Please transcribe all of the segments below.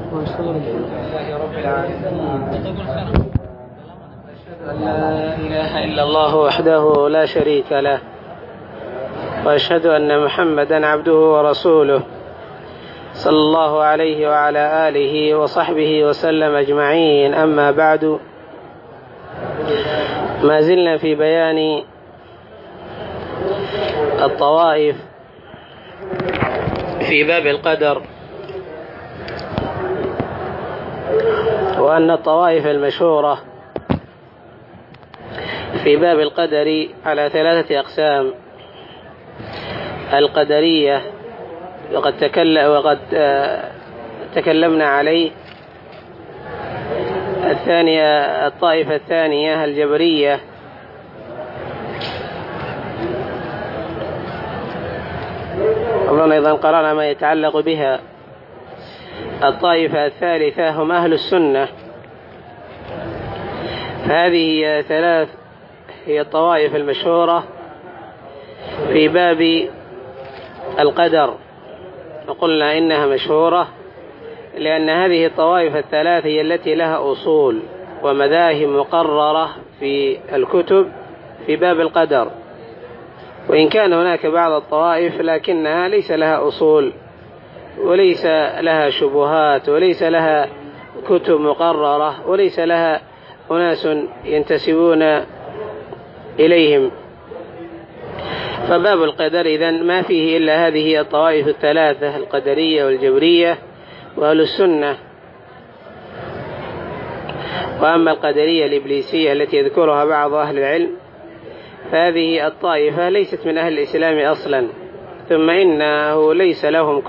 لله رب العالمين. أشهد أن لا إله إلا الله وحده لا شريك له، وأشهد أن محمدا عبده ورسوله صلى الله عليه وعلى آله وصحبه وسلم أجمعين. أما بعد، ما زلنا في بيان الطوائف في باب القدر، وأن الطوائف المشهورة في باب القدر على 3 أقسام: القدرية، وقد تكلمنا عليه. الطائفة الثانية الجبرية، أيضا قرأنا ما يتعلق بها. الطائفة الثالثة هم أهل السنة. هذه 3 هي الطوائف المشهورة في باب القدر، وقلنا إنها مشهورة لأن هذه الطوائف ال3 هي التي لها أصول ومذاهب مقررة في الكتب في باب القدر، وإن كان هناك بعض الطوائف لكنها ليس لها أصول وليس لها شبهات وليس لها كتب مقررة وليس لها أناس ينتسبون إليهم. فباب القدر إذن ما فيه إلا هذه الطوائف ال3: القدرية والجبرية وأهل السنة. وأما القدرية الإبليسية التي يذكرها بعض أهل العلم، فهذه الطائفة ليست من أهل الإسلام أصلا، ثم إنه ليس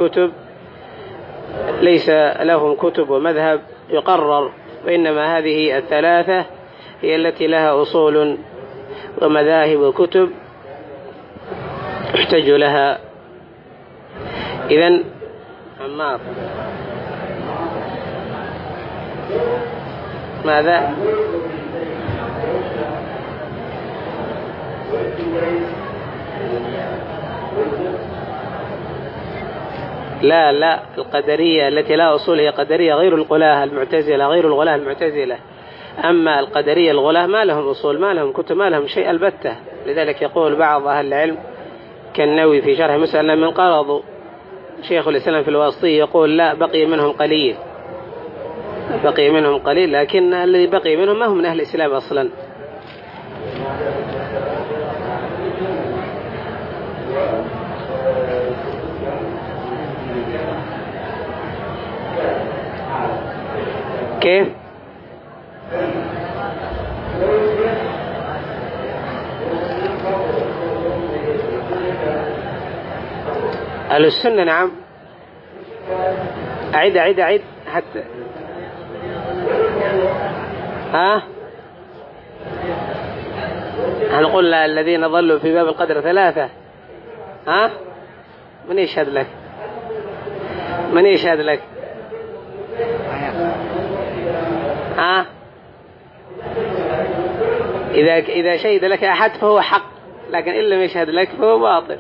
لهم كتب ومذهب يقرر، وإنما هذه ال3 هي التي لها أصول ومذاهب وكتب يحتج لها. إذن عمار، ماذا؟ لا، القدرية التي لا أصول هي قدرية غير الغلاة المعتزلة، غير الغلاة المعتزلة. أما القدرية الغلاة ما لهم أصول، ما لهم كتب، ما لهم شيء البتة. لذلك يقول بعض أهل العلم كالنووي في شرح مسألة من قرضوا شيخ الإسلام في الواسطي يقول لا، بقي منهم قليل، لكن الذي بقي منهم ما هم من أهل الإسلام أصلا. كيف؟ أهل السنة نعم. أعيد حتى هنقول الذين ضلوا في باب القدر 3. من يشهد لك؟ إذا شهد لك أحد فهو حق، لكن إن لم يشهد لك فهو باطل.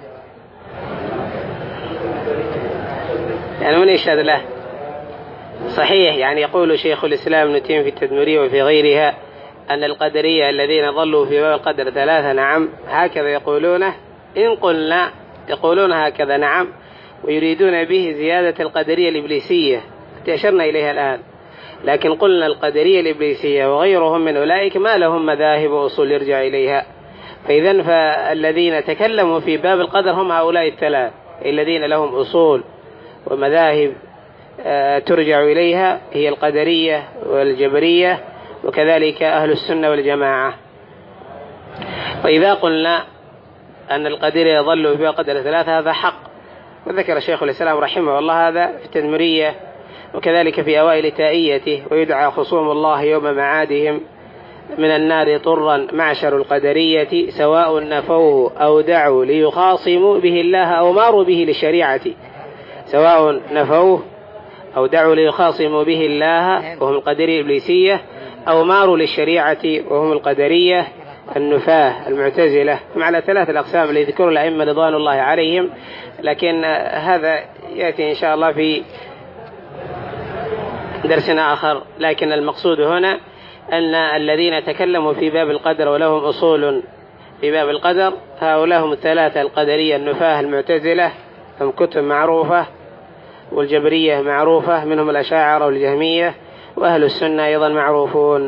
يعني من يشهد له؟ صحيح، يعني يقول شيخ الإسلام ابن تيمية في التدمرية وفي غيرها أن القدرية الذين ضلوا في باب القدر 3 نعم، هكذا يقولونه. إن قلنا يقولون هكذا نعم، ويريدون به زيادة القدرية الإبليسية التي أشرنا إليها الآن. لكن قلنا القدرية الإبليسية وغيرهم من أولئك ما لهم مذاهب وأصول يرجع إليها. فإذن فالذين تكلموا في باب القدر هم هؤلاء ال3 الذين لهم أصول ومذاهب ترجع إليها، هي القدرية والجبرية وكذلك أهل السنة والجماعة. وإذا قلنا أن القدرية ضلوا في باب القدر 3 هذا حق، وذكر شيخ الإسلام رحمه الله هذا في التدمرية وكذلك في أوائل تائيته: ويدعى خصوم الله يوم معادهم من النار طرا معشر القدرية، سواء نفوه أو دعوا ليخاصموا به الله أو ماروا به للشريعة. سواء نفوه أو دعوا ليخاصموا به الله وهم القدرية الإبليسية، أو ماروا للشريعة وهم القدرية النفاة المعتزلة. على 3 الأقسام اللي يذكر الأئمة رضوان الله عليهم، لكن هذا يأتي إن شاء الله في درس آخر، لكن المقصود هنا أن الذين تكلموا في باب القدر ولهم أصول في باب القدر هؤلاء هم الثلاثة: القدرية النفاة المعتزلة هم كتب معروفة، والجبرية معروفة منهم الأشاعرة والجهمية، وأهل السنة أيضا معروفون.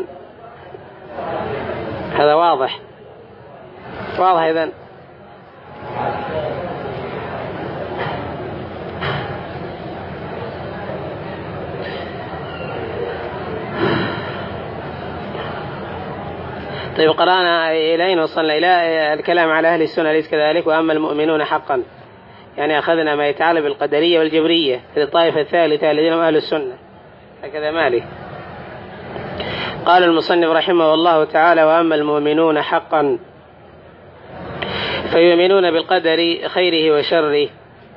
هذا واضح إذن. طيب، قرأنا إلى أين وصلنا؟ إلى الكلام على أهل السنة ليس كذلك، وأما المؤمنون حقا، يعني أخذنا ما يتعلق بالقدرية والجبرية في الطائفة الثالثة الذين هم أهل السنة، هكذا مالك. قال المصنف رحمه الله تعالى: وأما المؤمنون حقا فيؤمنون بالقدر خيره وشره.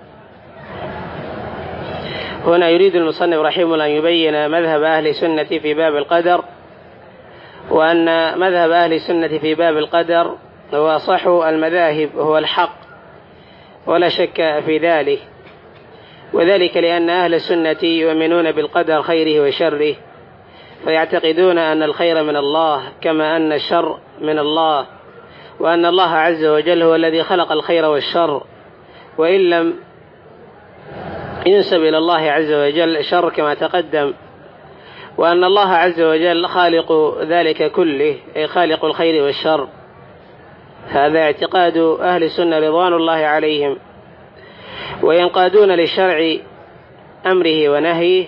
هنا يريد المصنف رحمه الله أن يبين مذهب أهل السنة في باب القدر، وأن مذهب أهل السنة في باب القدر هو أصح المذاهب، هو الحق ولا شك في ذلك، وذلك لأن أهل السنة يؤمنون بالقدر خيره وشره، فيعتقدون أن الخير من الله كما أن الشر من الله، وأن الله عز وجل هو الذي خلق الخير والشر، وإن لم ينسب إلى الله عز وجل الشر كما تقدم، وأن الله عز وجل خالق ذلك كله، أي خالق الخير والشر. هذا اعتقاد أهل السنة رضوان الله عليهم، وينقادون للشرع أمره ونهيه،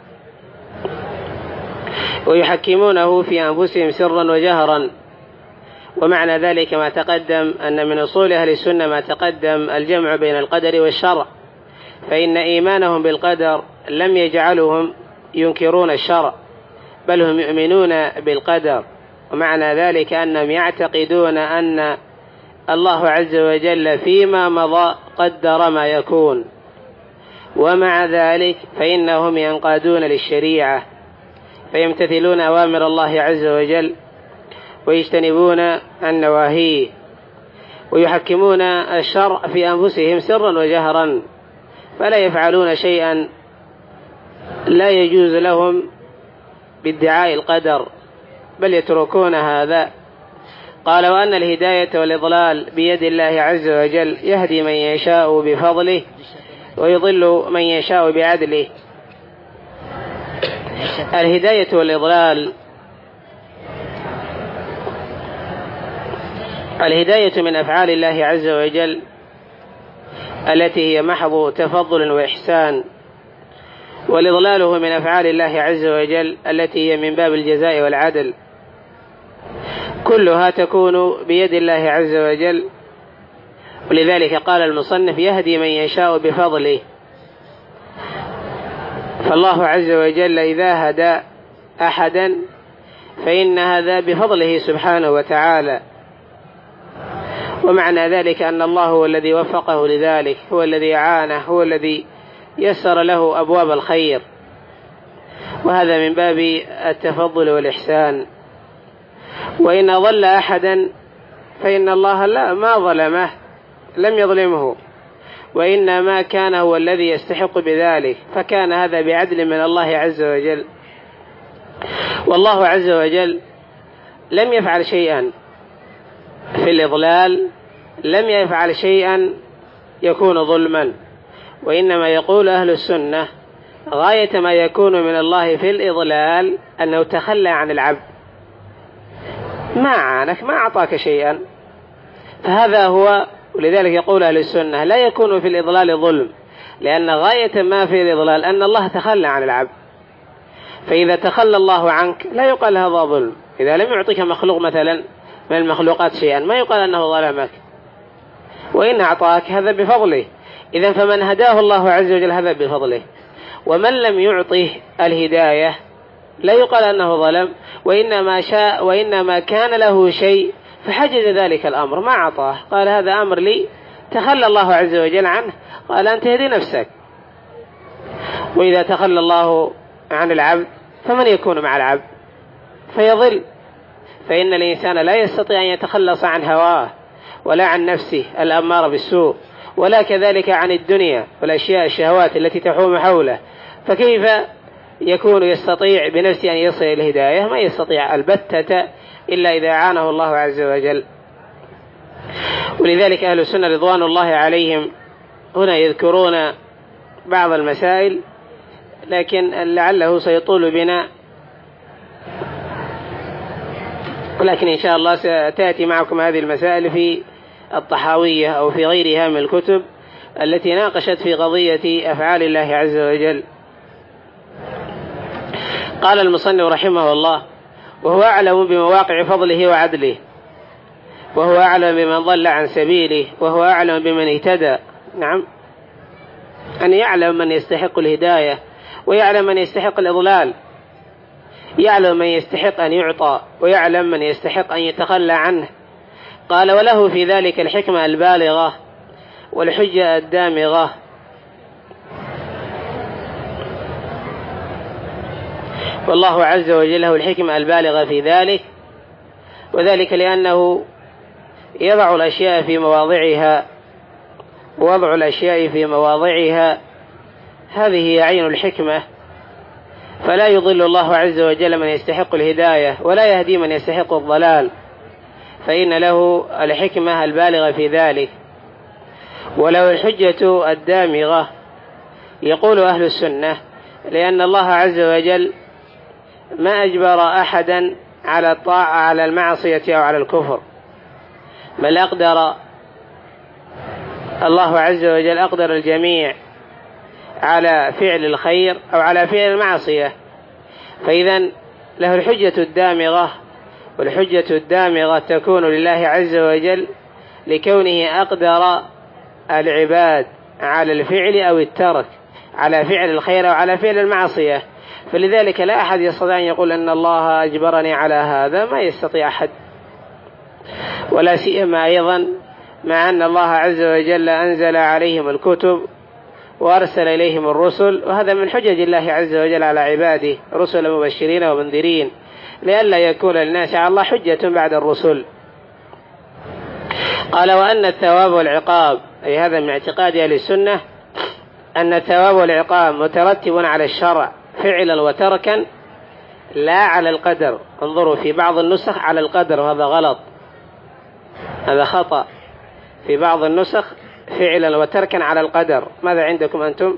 ويحكمونه في أنفسهم سرا وجهرا. ومعنى ذلك ما تقدم أن من أصول أهل السنة ما تقدم الجمع بين القدر والشرع، فإن إيمانهم بالقدر لم يجعلهم ينكرون الشرع، بل هم يؤمنون بالقدر، ومعنى ذلك أنهم يعتقدون أن الله عز وجل فيما مضى قدر ما يكون، ومع ذلك فإنهم ينقادون للشريعة، فيمتثلون أوامر الله عز وجل ويجتنبون عن نواهيه، ويحكمون الشرع في أنفسهم سرا وجهرا، فلا يفعلون شيئا لا يجوز لهم بادعاء القدر، بل يتركون هذا. قال: وأن الهداية والإضلال بيد الله عز وجل، يهدي من يشاء بفضله ويضل من يشاء بعدله. الهداية والإضلال، الهداية من أفعال الله عز وجل التي هي محض تفضل وإحسان، والإضلال هو من أفعال الله عز وجل التي هي من باب الجزاء والعدل، كلها تكون بيد الله عز وجل. ولذلك قال المصنف: يهدي من يشاء بفضله. فالله عز وجل إذا هدى أحدا فإن هذا بفضله سبحانه وتعالى، ومعنى ذلك أن الله هو الذي وفقه لذلك، هو الذي أعانه، هو الذي يسر له أبواب الخير، وهذا من باب التفضل والإحسان. وإن ضل أحدا فإن الله ما ظلمه، لم يظلمه، وإنما كان هو الذي يستحق بذلك، فكان هذا بعدل من الله عز وجل. والله عز وجل لم يفعل شيئا في الإضلال، لم يفعل شيئا يكون ظلما، وإنما يقول أهل السنة غاية ما يكون من الله في الإضلال أنه تخلى عن العبد، ما عانك، ما أعطاك شيئا، فهذا هو. ولذلك يقول أهل السنة لا يكون في الإضلال ظلم، لأن غاية ما في الإضلال أن الله تخلى عن العبد، فإذا تخلى الله عنك لا يقال هذا ظلم. إذا لم يعطيك مخلوق مثلا من المخلوقات شيئا ما يقال أنه ظلمك، وإن أعطاك هذا بفضله. إذا فمن هداه الله عز وجل هذا بفضله، ومن لم يعطيه الهداية لا يقال أنه ظلم، وإنما شاء، وإنما كان له شيء فحجز ذلك الأمر ما أعطاه، قال هذا أمر لي، تخلى الله عز وجل عنه، قال أنت هدي نفسك. وإذا تخلى الله عن العبد فمن يكون مع العبد؟ فيضل. فإن الإنسان لا يستطيع أن يتخلص عن هواه ولا عن نفسه الأمارة بالسوء، ولا كذلك عن الدنيا والأشياء الشهوات التي تحوم حوله، فكيف يكون يستطيع بنفسه أن يصل الهداية، ما يستطيع البتة إلا إذا أعانه الله عز وجل. ولذلك أهل السنة رضوان الله عليهم هنا يذكرون بعض المسائل، لكن لعله سيطول بنا، ولكن إن شاء الله ستأتي معكم هذه المسائل في الطحاوية أو في غيرها من الكتب التي ناقشت في قضية أفعال الله عز وجل. قال المصنف رحمه الله: وهو أعلم بمواقع فضله وعدله، وهو أعلم بمن ضل عن سبيله، وهو أعلم بمن اهتدى. نعم، أن يعلم من يستحق الهداية ويعلم من يستحق الإضلال، يعلم من يستحق أن يعطى ويعلم من يستحق أن يتخلى عنه. قال: وله في ذلك الحكمة البالغة والحجة الدامغة. والله عز وجل له الحكمة البالغة في ذلك، وذلك لأنه يضع الأشياء في مواضعها، ووضع الأشياء في مواضعها هذه هي عين الحكمة. فلا يضل الله عز وجل من يستحق الهداية ولا يهدي من يستحق الضلال، فإن له الحكمة البالغة في ذلك. وله الحجة الدامغة، يقول أهل السنة، لأن الله عز وجل ما أجبر أحدا على الطاعة على المعصية أو على الكفر، بل أقدر الله عز وجل أقدر الجميع على فعل الخير أو على فعل المعصية. فإذا له الحجة الدامغة، والحجة الدامغة تكون لله عز وجل لكونه أقدر العباد على الفعل أو الترك، على فعل الخير أو على فعل المعصية. فلذلك لا أحد يستطيع أن يقول أن الله أجبرني على هذا، ما يستطيع أحد، ولا سيما أيضا مع أن الله عز وجل أنزل عليهم الكتب وأرسل إليهم الرسل، وهذا من حجج الله عز وجل على عباده، رسل مبشرين ومنذرين، لئلا يكون للناس على الله حجة بعد الرسل. قال: وأن الثواب والعقاب، أي هذا من اعتقاد أهل السنة، أن الثواب والعقاب مترتب على الشرع فعلا وتركا لا على القدر. انظروا في بعض النسخ على القدر، وهذا غلط، هذا خطأ. في بعض النسخ فعلا وتركا على القدر. ماذا عندكم أنتم؟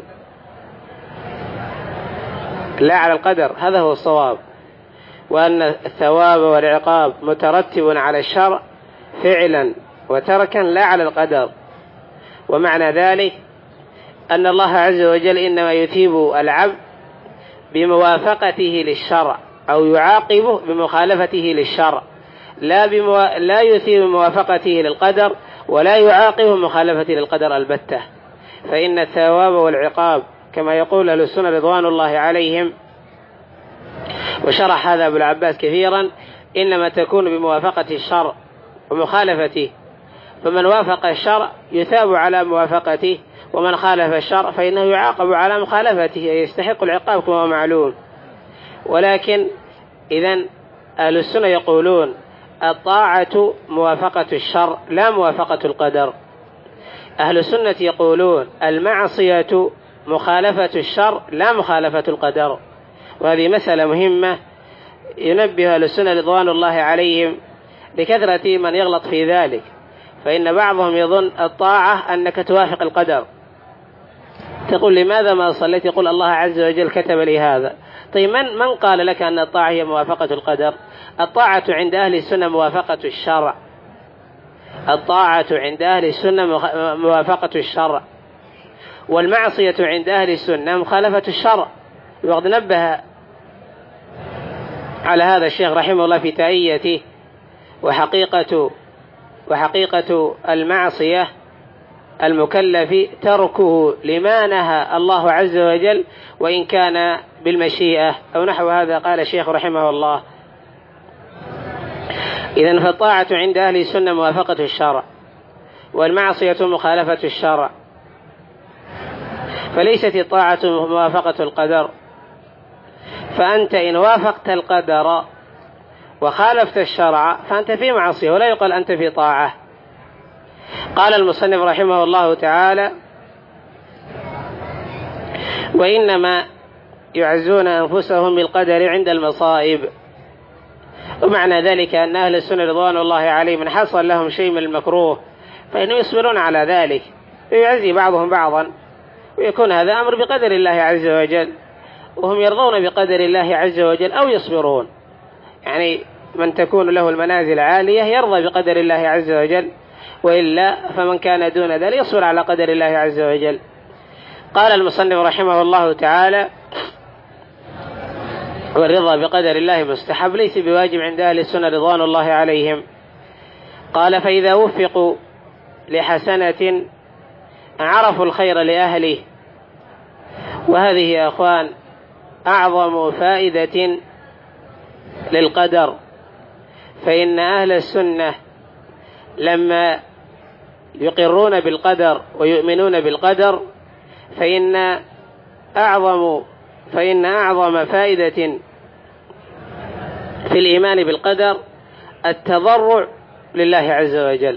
لا على القدر، هذا هو الصواب. وأن الثواب والعقاب مترتب على الشرع فعلا وتركا لا على القدر. ومعنى ذلك أن الله عز وجل إنما يثيب العبد بموافقته للشرع، أو يعاقبه بمخالفته للشرع، لا يثيب بموافقته للقدر ولا يعاقبه بمخالفته للقدر البتة. فإن الثواب والعقاب كما يقول أهل السنة رضوان الله عليهم، وشرح هذا أبو العباس كثيرا، إنما تكون بموافقة الشرع ومخالفته. فمن وافق الشرع يثاب على موافقته، ومن خالف الشرع فإنه يعاقب على مخالفته، يستحق العقاب كما معلوم. ولكن إذن أهل السنة يقولون الطاعة موافقة الشرع لا موافقة القدر. أهل السنة يقولون المعصية مخالفة الشرع لا مخالفة القدر. وهذه مسألة مهمة ينبه أهل السنة رضوان الله عليهم لكثرة من يغلط في ذلك. فإن بعضهم يظن الطاعة أنك توافق القدر. تقول لماذا ما صليت؟ يقول الله عز وجل كتب لي هذا. طيب من قال لك أن الطاعة هي موافقة القدر؟ الطاعة عند أهل السنة موافقة الشرع. الطاعة عند أهل السنة موافقة الشرع، والمعصية عند أهل السنة مخالفة الشرع. وقد نبه على هذا الشيخ رحمه الله في تأييته. وحقيقة المعصية المكلف تركه لما نهى الله عز وجل، وإن كان بالمشيئة أو نحو هذا. قال الشيخ رحمه الله: إذن فالطاعة عند أهل السنة موافقة الشرع، والمعصية مخالفة الشرع، فليست الطاعة موافقة القدر. فأنت إن وافقت القدر وخالفت الشرع فأنت في معصية، ولا يقال أنت في طاعة. قال المصنف رحمه الله تعالى: وإنما يعزون أنفسهم بالقدر عند المصائب. ومعنى ذلك أن أهل السنة رضوان الله عليهم من حصل لهم شيء من المكروه فإنهم يصبرون على ذلك ويعزي بعضهم بعضا، ويكون هذا أمر بقدر الله عز وجل، وهم يرضون بقدر الله عز وجل أو يصبرون. يعني من تكون له المنازل عالية يرضى بقدر الله عز وجل، وإلا فمن كان دون ذلك يصبر على قدر الله عز وجل. قال المصنف رحمه الله تعالى: والرضا بقدر الله مستحب ليس بواجب عند أهل السنة رضوان الله عليهم. قال: فإذا وفقوا لحسنة عرفوا الخير لأهله. وهذه يا أخوان أعظم فائدة للقدر، فإن أهل السنة لما يقرون بالقدر ويؤمنون بالقدر فإن أعظم فائدة في الإيمان بالقدر التضرع لله عز وجل.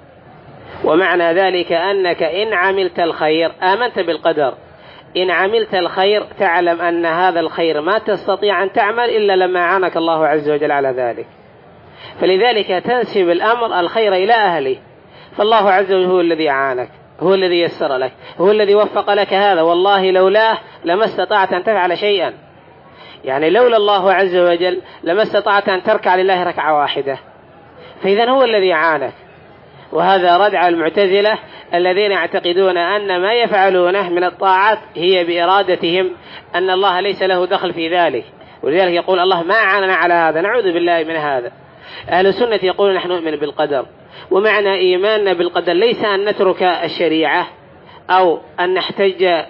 ومعنى ذلك أنك إن عملت الخير آمنت بالقدر، إن عملت الخير تعلم أن هذا الخير ما تستطيع أن تعمل إلا لما عانك الله عز وجل على ذلك، فلذلك تنسب الأمر الخير إلى أهله. فالله عز وجل هو الذي عانك، هو الذي يسر لك، هو الذي وفق لك هذا، والله لولاه لما استطعت أن تفعل شيئا. يعني لولا الله عز وجل لما استطعت أن تركع لله ركعة واحدة، فإذن هو الذي عانك. وهذا ردع المعتزلة الذين يعتقدون أن ما يفعلونه من الطاعات هي بإرادتهم، أن الله ليس له دخل في ذلك، ولذلك يقول الله ما عاننا على هذا، نعوذ بالله من هذا. أهل السنة يقولون نحن نؤمن بالقدر، ومعنى إيماننا بالقدر ليس أن نترك الشريعة أو أن نحتج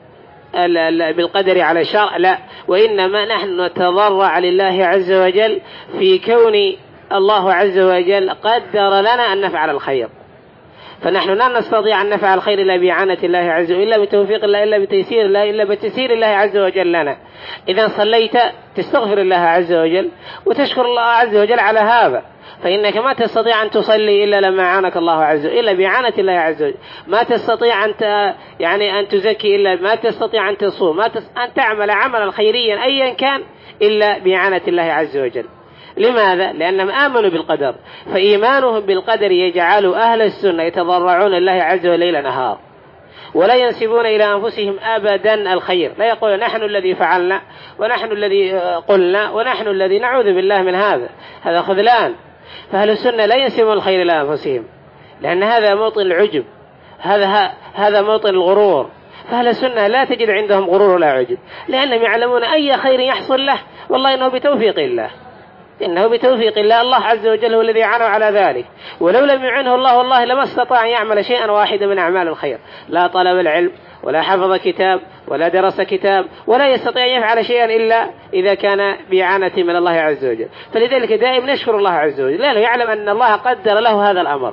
بالقدر على الشرع، لا، وإنما نحن نتضرع لله عز وجل في كون الله عز وجل قدر لنا أن نفعل الخير، فنحن لا نستطيع أن نفعل الخير إلا بإعانة الله عز وجل، إلا بتوفيق الله، إلا بتيسير الله، إلا بتسيير الله عز وجل لنا. إذا صليت تستغفر الله عز وجل وتشكر الله عز وجل على هذا، فإنك ما تستطيع أن تصلي إلا لما عانك الله عز وجل، إلا بإعانة الله عز وجل. ما تستطيع أن تزكي إلا، ما تستطيع أن تصوم، أن تعمل عملا خيريا أيا كان إلا بإعانة الله عز وجل. لماذا؟ لأنهم آمنوا بالقدر، فإيمانهم بالقدر يجعل أهل السنة يتضرعون الله عز وجل ليل نهار، ولا ينسبون إلى أنفسهم أبدا الخير، لا يقول نحن الذي فعلنا ونحن الذي قلنا ونحن الذي، نعوذ بالله من هذا خذلان. فأهل السنة لا ينسبون الخير إلى أنفسهم، لأن هذا موطن العجب، هذا موطن الغرور. فأهل السنة لا تجد عندهم غرور ولا عجب، لأنهم يعلمون أي خير يحصل له والله إنه بتوفيق الله، إنه بتوفيق الله، الله عز وجل هو الذي عانوا على ذلك، ولو لم يعنه الله والله لما استطاع أن يعمل شيئا واحدا من أعمال الخير، لا طلب العلم ولا حفظ كتاب ولا درس كتاب، ولا يستطيع أن يفعل شيئا إلا إذا كان بإعانة من الله عز وجل. فلذلك دائما نشكر الله عز وجل لأنه يعلم أن الله قدر له هذا الأمر.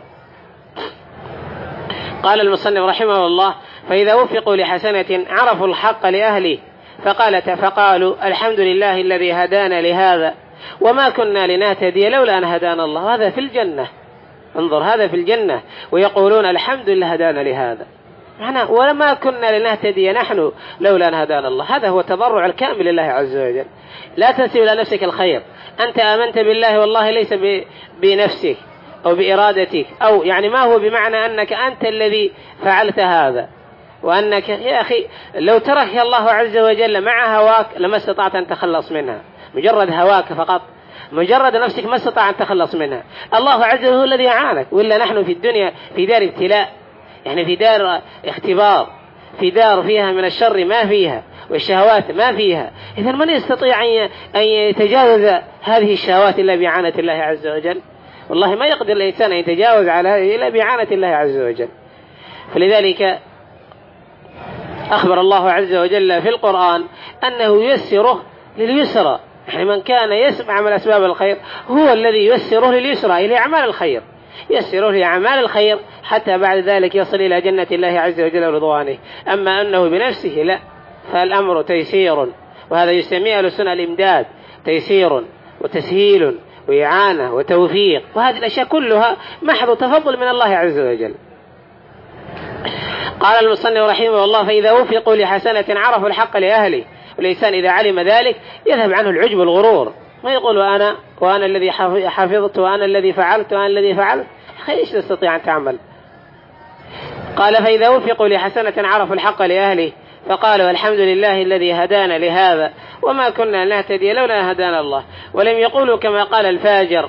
قال المصنف رحمه الله: فإذا وفقوا لحسنة عرفوا الحق لأهله فقالوا الحمد لله الذي هدانا لهذا وما كنا لنهتدي لولا أن هدانا الله. هذا في الجنة، انظر، هذا في الجنة، ويقولون الحمد لله هدانا لهذا، معنى وما كنا لنهتدي نحن لولا أن هدانا الله. هذا هو تضرع الكامل لله عز وجل. لا تنسب إلى نفسك الخير، أنت آمنت بالله والله ليس بنفسك أو بإرادتك، أو يعني ما هو بمعنى أنك أنت الذي فعلت هذا، وأنك يا أخي لو ترك الله عز وجل مع هواك لما استطعت أن تخلص منها، مجرد هواك فقط، مجرد نفسك ما استطاع أن تخلص منها. الله عز وجل هو الذي أعانك، وإلا نحن في الدنيا في دار ابتلاء، يعني في دار اختبار، في دار فيها من الشر ما فيها والشهوات ما فيها. إذا من يستطيع أن يتجاوز هذه الشهوات إلا بإعانة الله عز وجل؟ والله ما يقدر الإنسان أن يتجاوز على هذه إلا بإعانة الله عز وجل. فلذلك أخبر الله عز وجل في القرآن أنه ييسره لليسرى، يعني من كان يسمع من أسباب الخير هو الذي ييسره لليسرى، إلى أعمال الخير، ييسره لأعمال الخير حتى بعد ذلك يصل إلى جنة الله عز وجل ورضوانه. أما أنه بنفسه لا، فالأمر تيسير، وهذا يسميه أهل السنة الإمداد، تيسير وتسهيل وإعانة وتوفيق، وهذه الأشياء كلها محض تفضل من الله عز وجل. قال المصنف رحمه الله: فإذا وفقوا لحسنة عرفوا الحق لأهله. والإنسان إذا علم ذلك يذهب عنه العجب والغرور، ما يقول وأنا الذي حفظت وأنا الذي فعلت وأنا الذي فعلت. إيش تستطيع أن تعمل؟ قال فإذا وفقوا لحسنة عرفوا الحق لأهله فقالوا الحمد لله الذي هدانا لهذا وما كنا نهتدي لولا هدانا الله. ولم يقولوا كما قال الفاجر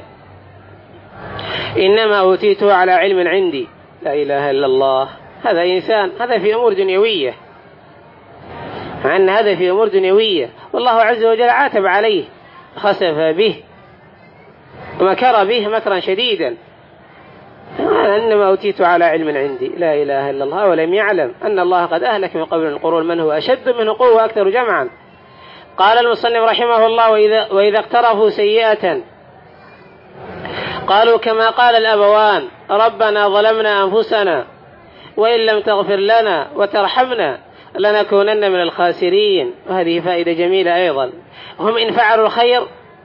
إنما أوتيته على علم عندي. لا إله إلا الله. هذا إنسان هذا في أمور دنيوية، مع أن هذا في أمور دنيوية، والله عز وجل عاتب عليه، خسف به ومكر به مكرا شديدا. إنما أوتيت على علم عندي. لا إله إلا الله. ولم يعلم أن الله قد أهلك من قبل القرون من هو أشد منه قوة وأكثر جمعا. قال المصنف رحمه الله وإذا اقترفوا سيئة قالوا كما قال الأبوان ربنا ظلمنا أنفسنا وإن لم تغفر لنا وترحمنا لنكونن من الخاسرين. وهذه فائدة جميلة أيضا. هم إن فعلوا الخير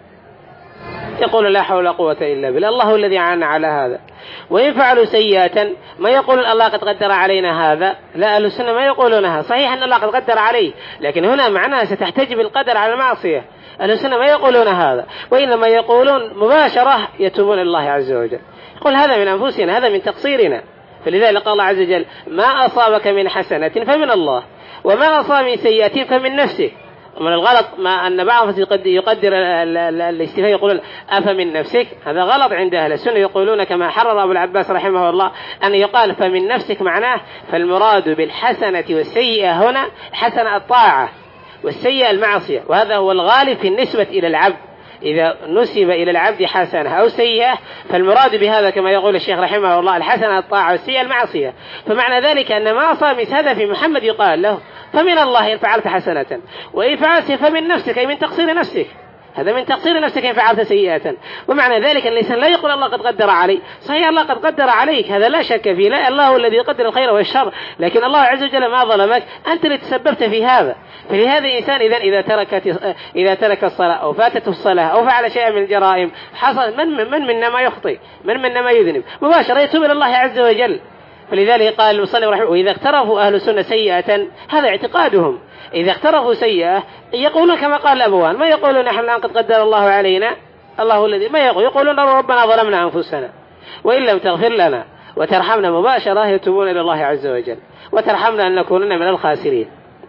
يقول لا حول ولا قوة إلا بالله، الله الذي عانى على هذا. وإن فعلوا سيئة ما يقول الله قد قدر علينا هذا، لا، أهل السنة ما يقولونها. صحيح أن الله قد قدر عليه، لكن هنا معناها ستحتج القدر على المعصية. أهل السنة ما يقولون هذا، وإنما يقولون مباشرة يتوبون الله عز وجل. يقول هذا من أنفسنا، هذا من تقصيرنا. فلذلك قال الله عز وجل ما أصابك من حسنة فمن الله وما أصاب من سيئة فمن نفسه. ومن الغلط ما أن بعض يقدر الاستفهام يقولون أفمن نفسك، هذا غلط عند أهل السنة. يقولون كما حرر أبو العباس رحمه الله أن يقال فمن نفسك، معناه فالمراد بالحسنة والسيئة هنا حسنة الطاعة والسيئة المعصية، وهذا هو الغالب في النسبة إلى العبد. إذا نسب إلى العبد حسنة أو سيئة فالمراد بهذا كما يقول الشيخ رحمه الله الحسنة الطاعة والسيئة المعصية. فمعنى ذلك أن ما أصاب هذا في محمد يقال له فمن الله إن فعلت حسنة، وإن فعلت فمن نفسك أي من تقصير نفسك، هذا من تقصير نفسك إن فعلت سيئة. ومعنى ذلك أن الإنسان لا يقول الله قد قدر علي. صحيح الله قد قدر عليك، هذا لا شك فيه، لا، الله هو الذي يقدر الخير والشر، لكن الله عز وجل ما ظلمك، أنت اللي تسببت في هذا. فلهذا الإنسان إذا ترك الصلاة أو فاتته الصلاة أو فعل شيئا من الجرائم حصل من منا ما يخطئ، من منا ما يذنب، مباشرة يتوب إلى الله عز وجل. فلذلك قال المصنف رحمه الله وإذا اقترفوا أهل السنة سيئة، هذا اعتقادهم، إذا اقترفوا سيئة يقولون كما قال الأبوان، ما يقولون نحن الآن قد قدر الله علينا، الله الذي ما يقولون ربنا ظلمنا أنفسنا وإن لم تغفر لنا وترحمنا، مباشرة يتوبون إلى الله عز وجل وترحمنا أن نكونن من الخاسرين.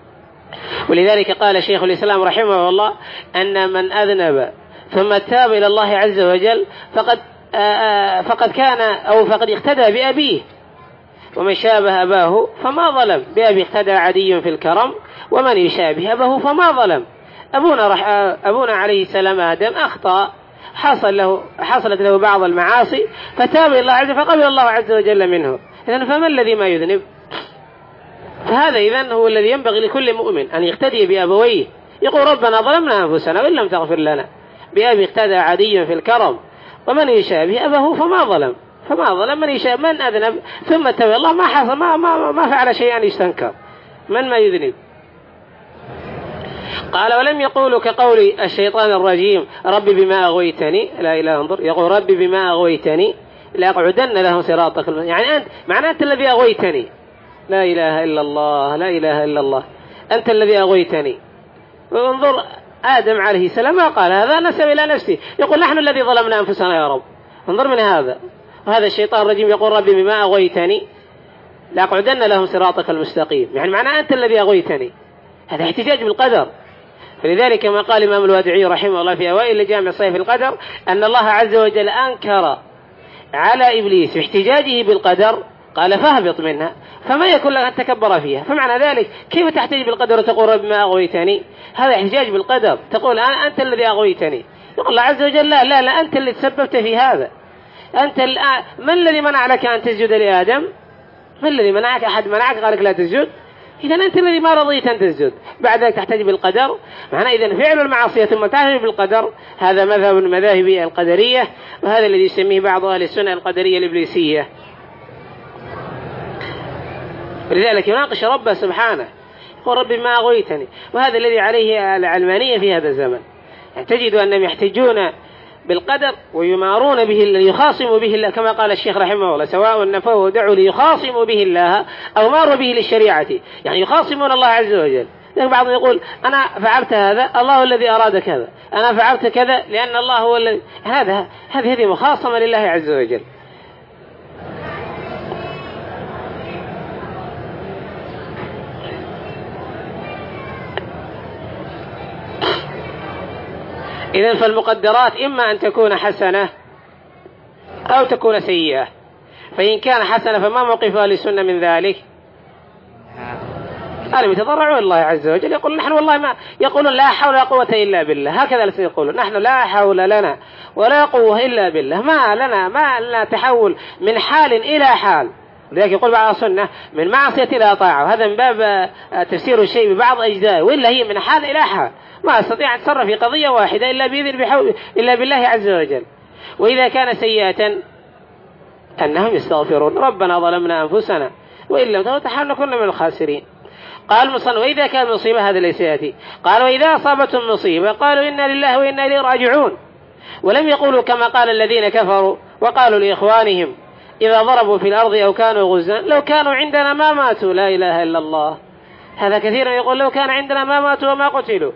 ولذلك قال شيخ الإسلام رحمه الله أن من أذنب ثم تاب إلى الله عز وجل فقد كان أو فقد اقتدى بأبيه، ومن شابه أباه فما ظلم. بأبي اقتدى عدي في الكرم ومن يشابه أباه فما ظلم. أبونا عليه السلام آدم أخطأ، حصلت له بعض المعاصي فتاب إلى الله عز وجل فقبل الله عز وجل منه. إذن فما الذي ما يذنب؟ فهذا إذن هو الذي ينبغي لكل مؤمن أن يقتدي بأبويه، يقول ربنا ظلمنا أنفسنا وإن لم تغفر لنا. بأبي اقتدى عدي في الكرم ومن يشابه أباه فما ظلم من يشابه من أذنب ثم تاب الله ما حصل ما فعل شيئا يستنكر، من ما يذنب. قال ولم يقولوا كقول الشيطان الرجيم ربي بما أغويتني، لا إله انظر، يقول ربي بما أغويتني لأقعدن لهم صراطك يعني أنت، معنى أنت الذي أغويتني. لا إله إلا الله، لا إله إلا الله، أنت الذي أغويتني. وانظر آدم عليه السلام ما قال هذا، نسب إلى نفسه، يقول نحن الذي ظلمنا أنفسنا يا رب. انظر من هذا. وهذا الشيطان الرجيم يقول ربي بما أغويتني لأقعدن لهم صراطك المستقيم، يعني معنى أنت الذي أغويتني. هذا احتجاج بالقدر. فلذلك ما قال الإمام الوادعي رحمه الله في أوائل جامع صيف القدر أن الله عز وجل أنكر على إبليس احتجاجه بالقدر، قال فاهبط منها فما يكون لك أن تكبر فيها. فمعنى ذلك كيف تحتج بالقدر وتقول رب ما أغويتني؟ هذا احتجاج بالقدر، تقول أنت الذي أغويتني. يقول الله عز وجل لا لا لا، أنت اللي تسببت في هذا. أنت من الذي منع لك أن تسجد لآدم؟ من الذي منعك؟ أحد منعك قالك لا تسجد؟ إذا أنت الذي ما رضيت أن تسجد، بعد ذلك تحتج بالقدر. معنى إذن فعل المعصية ثم تحتج بالقدر، هذا مذهب من مذاهب القدرية، وهذا الذي يسميه بعض أهل السنة القدرية الإبليسية. لذلك يناقش ربه سبحانه، يقول ربي ما أغويتني. وهذا الذي عليه العلمانية في هذا الزمن، يعني تجد أنهم يحتجون بالقدر ويمارون به، يخاصموا به الله كما قال الشيخ رحمه الله سواء نفوه ودعوا ليخاصموا به الله أو ماروا به للشريعة، يعني يخاصمون الله عز وجل. بعضهم يقول أنا فعلت هذا الله الذي أراد كذا، أنا فعلت كذا لأن الله هو الذي، هذه مخاصمة لله عز وجل. إذن فالمقدرات إما أن تكون حسنة أو تكون سيئة، فإن كان حسنة فما موقف أهل السنة من ذلك؟ قالوا يتضرعون الله عز وجل، يقول نحن والله ما، يقولون لا حول ولا قوة إلا بالله، هكذا الذين يقولون نحن لا حول لنا ولا قوة إلا بالله، ما لنا تحول من حال إلى حال. لذلك يقول بعض السنة من معصية إلى طاعة، وهذا من باب تفسير الشيء ببعض أجزائه، وإلا هي من حال إلى حال، ما أستطيع أن أتصرف في قضية واحدة إلا بإذن إلا بالله عز وجل. وإذا كان سيئة أنهم يستغفرون ربنا ظلمنا أنفسنا وإن لم تغفر لنا كنا من الخاسرين. قال مصنف وإذا كان مصيبة، هذا ليس يأتي، قال وإذا أصابتهم مصيبة قالوا إنا لله وإنا إليه راجعون، ولم يقولوا كما قال الذين كفروا وقالوا لإخوانهم إذا ضربوا في الأرض أو كانوا غزا لو كانوا عندنا ما ماتوا، لا إله إلا الله. هذا كثيرا يقول لو كان عندنا ما ماتوا وما قتلوا.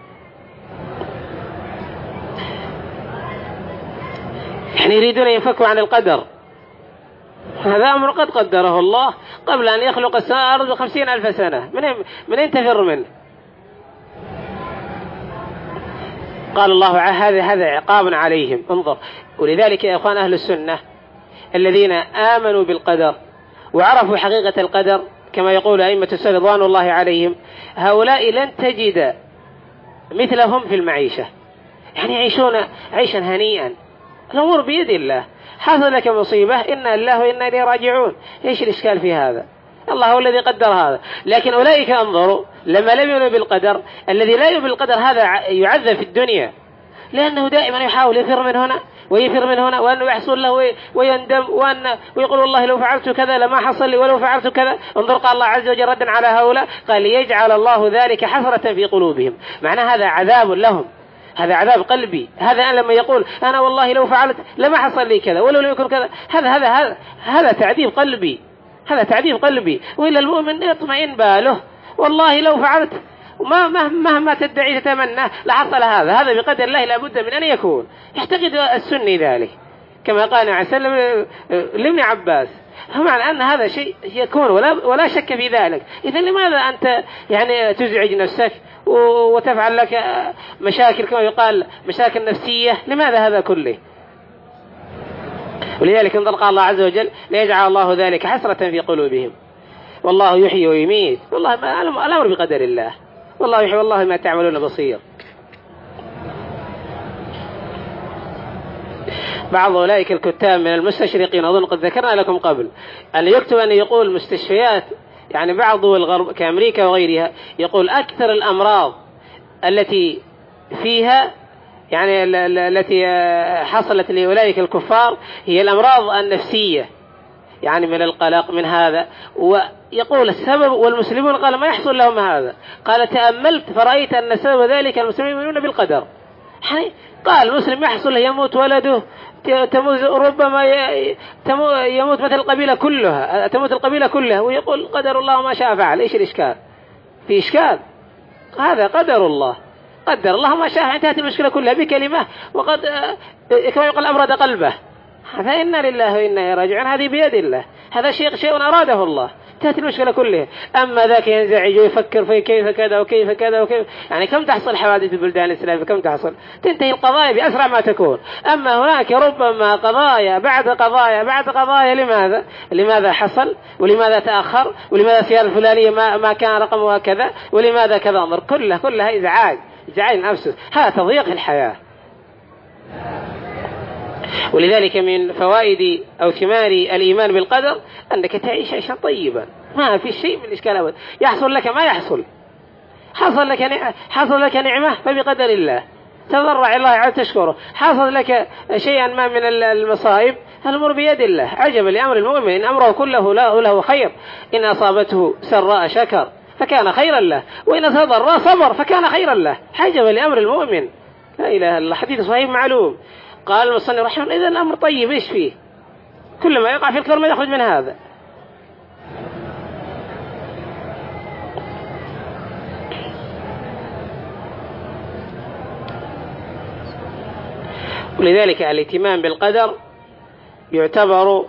يعني يريدون ينفكوا عن القدر، هذا أمر قد قدره الله قبل أن يخلق السماء والأرض 50,000 سنة، من أين تفر منه؟ قال الله هذا عقاب عليهم، انظر. ولذلك يا إخوان أهل السنة الذين آمنوا بالقدر وعرفوا حقيقة القدر كما يقول أئمة السلف رضوان الله عليهم، هؤلاء لن تجد مثلهم في المعيشة، يعني يعيشون عيشا هنيئا، الأمور بيد الله، حصل لك مصيبة إنا لله وإنا إليه راجعون، إيش الإشكال في هذا؟ الله هو الذي قدر هذا. لكن أولئك انظروا لما لم يؤمنوا بالقدر، الذي لا يؤمن بالقدر هذا يعذب في الدنيا، لأنه دائما يحاول يفر من هنا ويفر من هنا، وأنه يحصل له ويندم ويقول والله لو فعلت كذا لما حصل لي ولو فعلت كذا. انظر قال الله عز وجل ردا على هؤلاء قال ليجعل الله ذلك حسرة في قلوبهم، معنى هذا عذاب لهم، هذا عذاب قلبي. هذا لما يقول أنا والله لو فعلت لما حصل لي كذا ولو لم يكن كذا، هذا تعذيب قلبي، هذا تعذيب قلبي. وإلا المؤمن يطمئن باله والله لو فعلت مهما تدعي تتمنى لحصل هذا بقدر الله لابد من أن يكون. يعتقد السني ذلك كما قال عليه وسلم لابن عباس، معنى أن هذا شيء يكون ولا شك في ذلك. إذن لماذا أنت يعني تزعج نفسك وتفعل لك مشاكل كما يقال مشاكل نفسية؟ لماذا هذا كله؟ ولذلك انظر قال الله عز وجل ليجعل الله ذلك حسرة في قلوبهم والله يحيي ويميت، والله الأمر بقدر الله، والله يحيي والله ما تعملون بصير. بعض أولئك الكتاب من المستشرقين أظن قد ذكرنا لكم قبل أن يكتب أن يقول مستشفيات يعني بعض دول الغرب كأمريكا وغيرها، يقول أكثر الأمراض التي فيها يعني التي حصلت لأولئك الكفار هي الأمراض النفسية، يعني من القلق من هذا. ويقول السبب والمسلمون قال ما يحصل لهم هذا، قال تأملت فرأيت أن سبب ذلك المسلمين يؤمنون بالقدر. يعني قال المسلم يحصل يموت ولده، تموت ربما يموت مثل القبيلة كلها، تموت القبيلة كلها، ويقول قدر الله ما شاء فعل. إيش الإشكال؟ في إشكال؟ هذا قدر الله، قدر الله ما شاء، انتهت المشكلة كلها بكلمة، وقد كما يقول أبرد قلبه. هذا إنا لله وإنا إليه راجعون، هذه بيد الله، هذا شيء أراده الله، انتهت المشكلة كلها. أما ذاك ينزعج ويفكر في كيف كذا وكيف كذا وكيف، يعني كم تحصل حوادث في البلدان الإسلامية، كم تحصل، تنتهي القضايا بأسرع ما تكون. أما هناك ربما قضايا بعد قضايا بعد قضايا. لماذا حصل ولماذا تأخر ولماذا السيارة الفلانية ما كان رقمها كذا ولماذا كذا، أمر كلها إزعاج نفسه، هذا تضييق الحياة. ولذلك من فوائد أو ثمار الإيمان بالقدر أنك تعيش عيشا طيبا، ما في شيء من الإشكال أبدا. يحصل لك ما يحصل، حصل لك نعمة فبقدر الله، تضرع الله عز تشكره. حصل لك شيئا ما من المصائب، الأمر بيد الله. عجبا لأمر المؤمن إن أمره كله له خير، إن أصابته سراء شكر فكان خيرا له، وإن أصابته ضراء صبر فكان خيرا له. عجبا لأمر المؤمن، لا إله إلا الله، حديث صحيح معلوم. قال المصنف رحمه الله إذا الأمر طيب إيش فيه؟ كل ما يقع في الكرم ما يخرج من هذا. ولذلك الاهتمام بالقدر يعتبر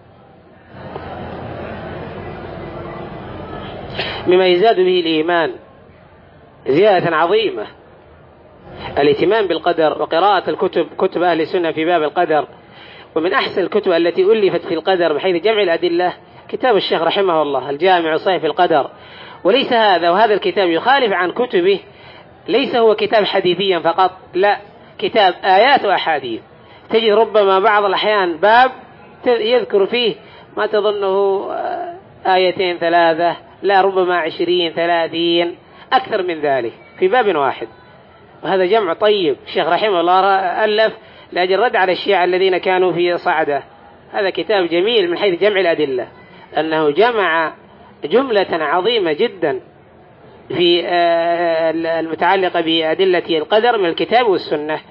مما يزداد به الإيمان زيادة عظيمة. الاهتمام بالقدر وقراءة كتب أهل السنة في باب القدر، ومن أحسن الكتب التي ألفت في القدر بحيث جمع الأدلة كتاب الشيخ رحمه الله الجامع الصحيح في القدر. وليس هذا، وهذا الكتاب يخالف عن كتبه، ليس هو كتاب حديثيا فقط، لا، كتاب آيات وأحاديث. تجد ربما بعض الأحيان باب يذكر فيه ما تظنه 2 3، لا، ربما 20 30 أكثر من ذلك في باب واحد. وهذا جمع طيب. الشيخ رحمه الله ألف لأجل رد على الشيعة الذين كانوا في صعدة. هذا كتاب جميل من حيث جمع الأدلة، أنه جمع جملة عظيمة جدا في المتعلقة بأدلة القدر من الكتاب والسنة.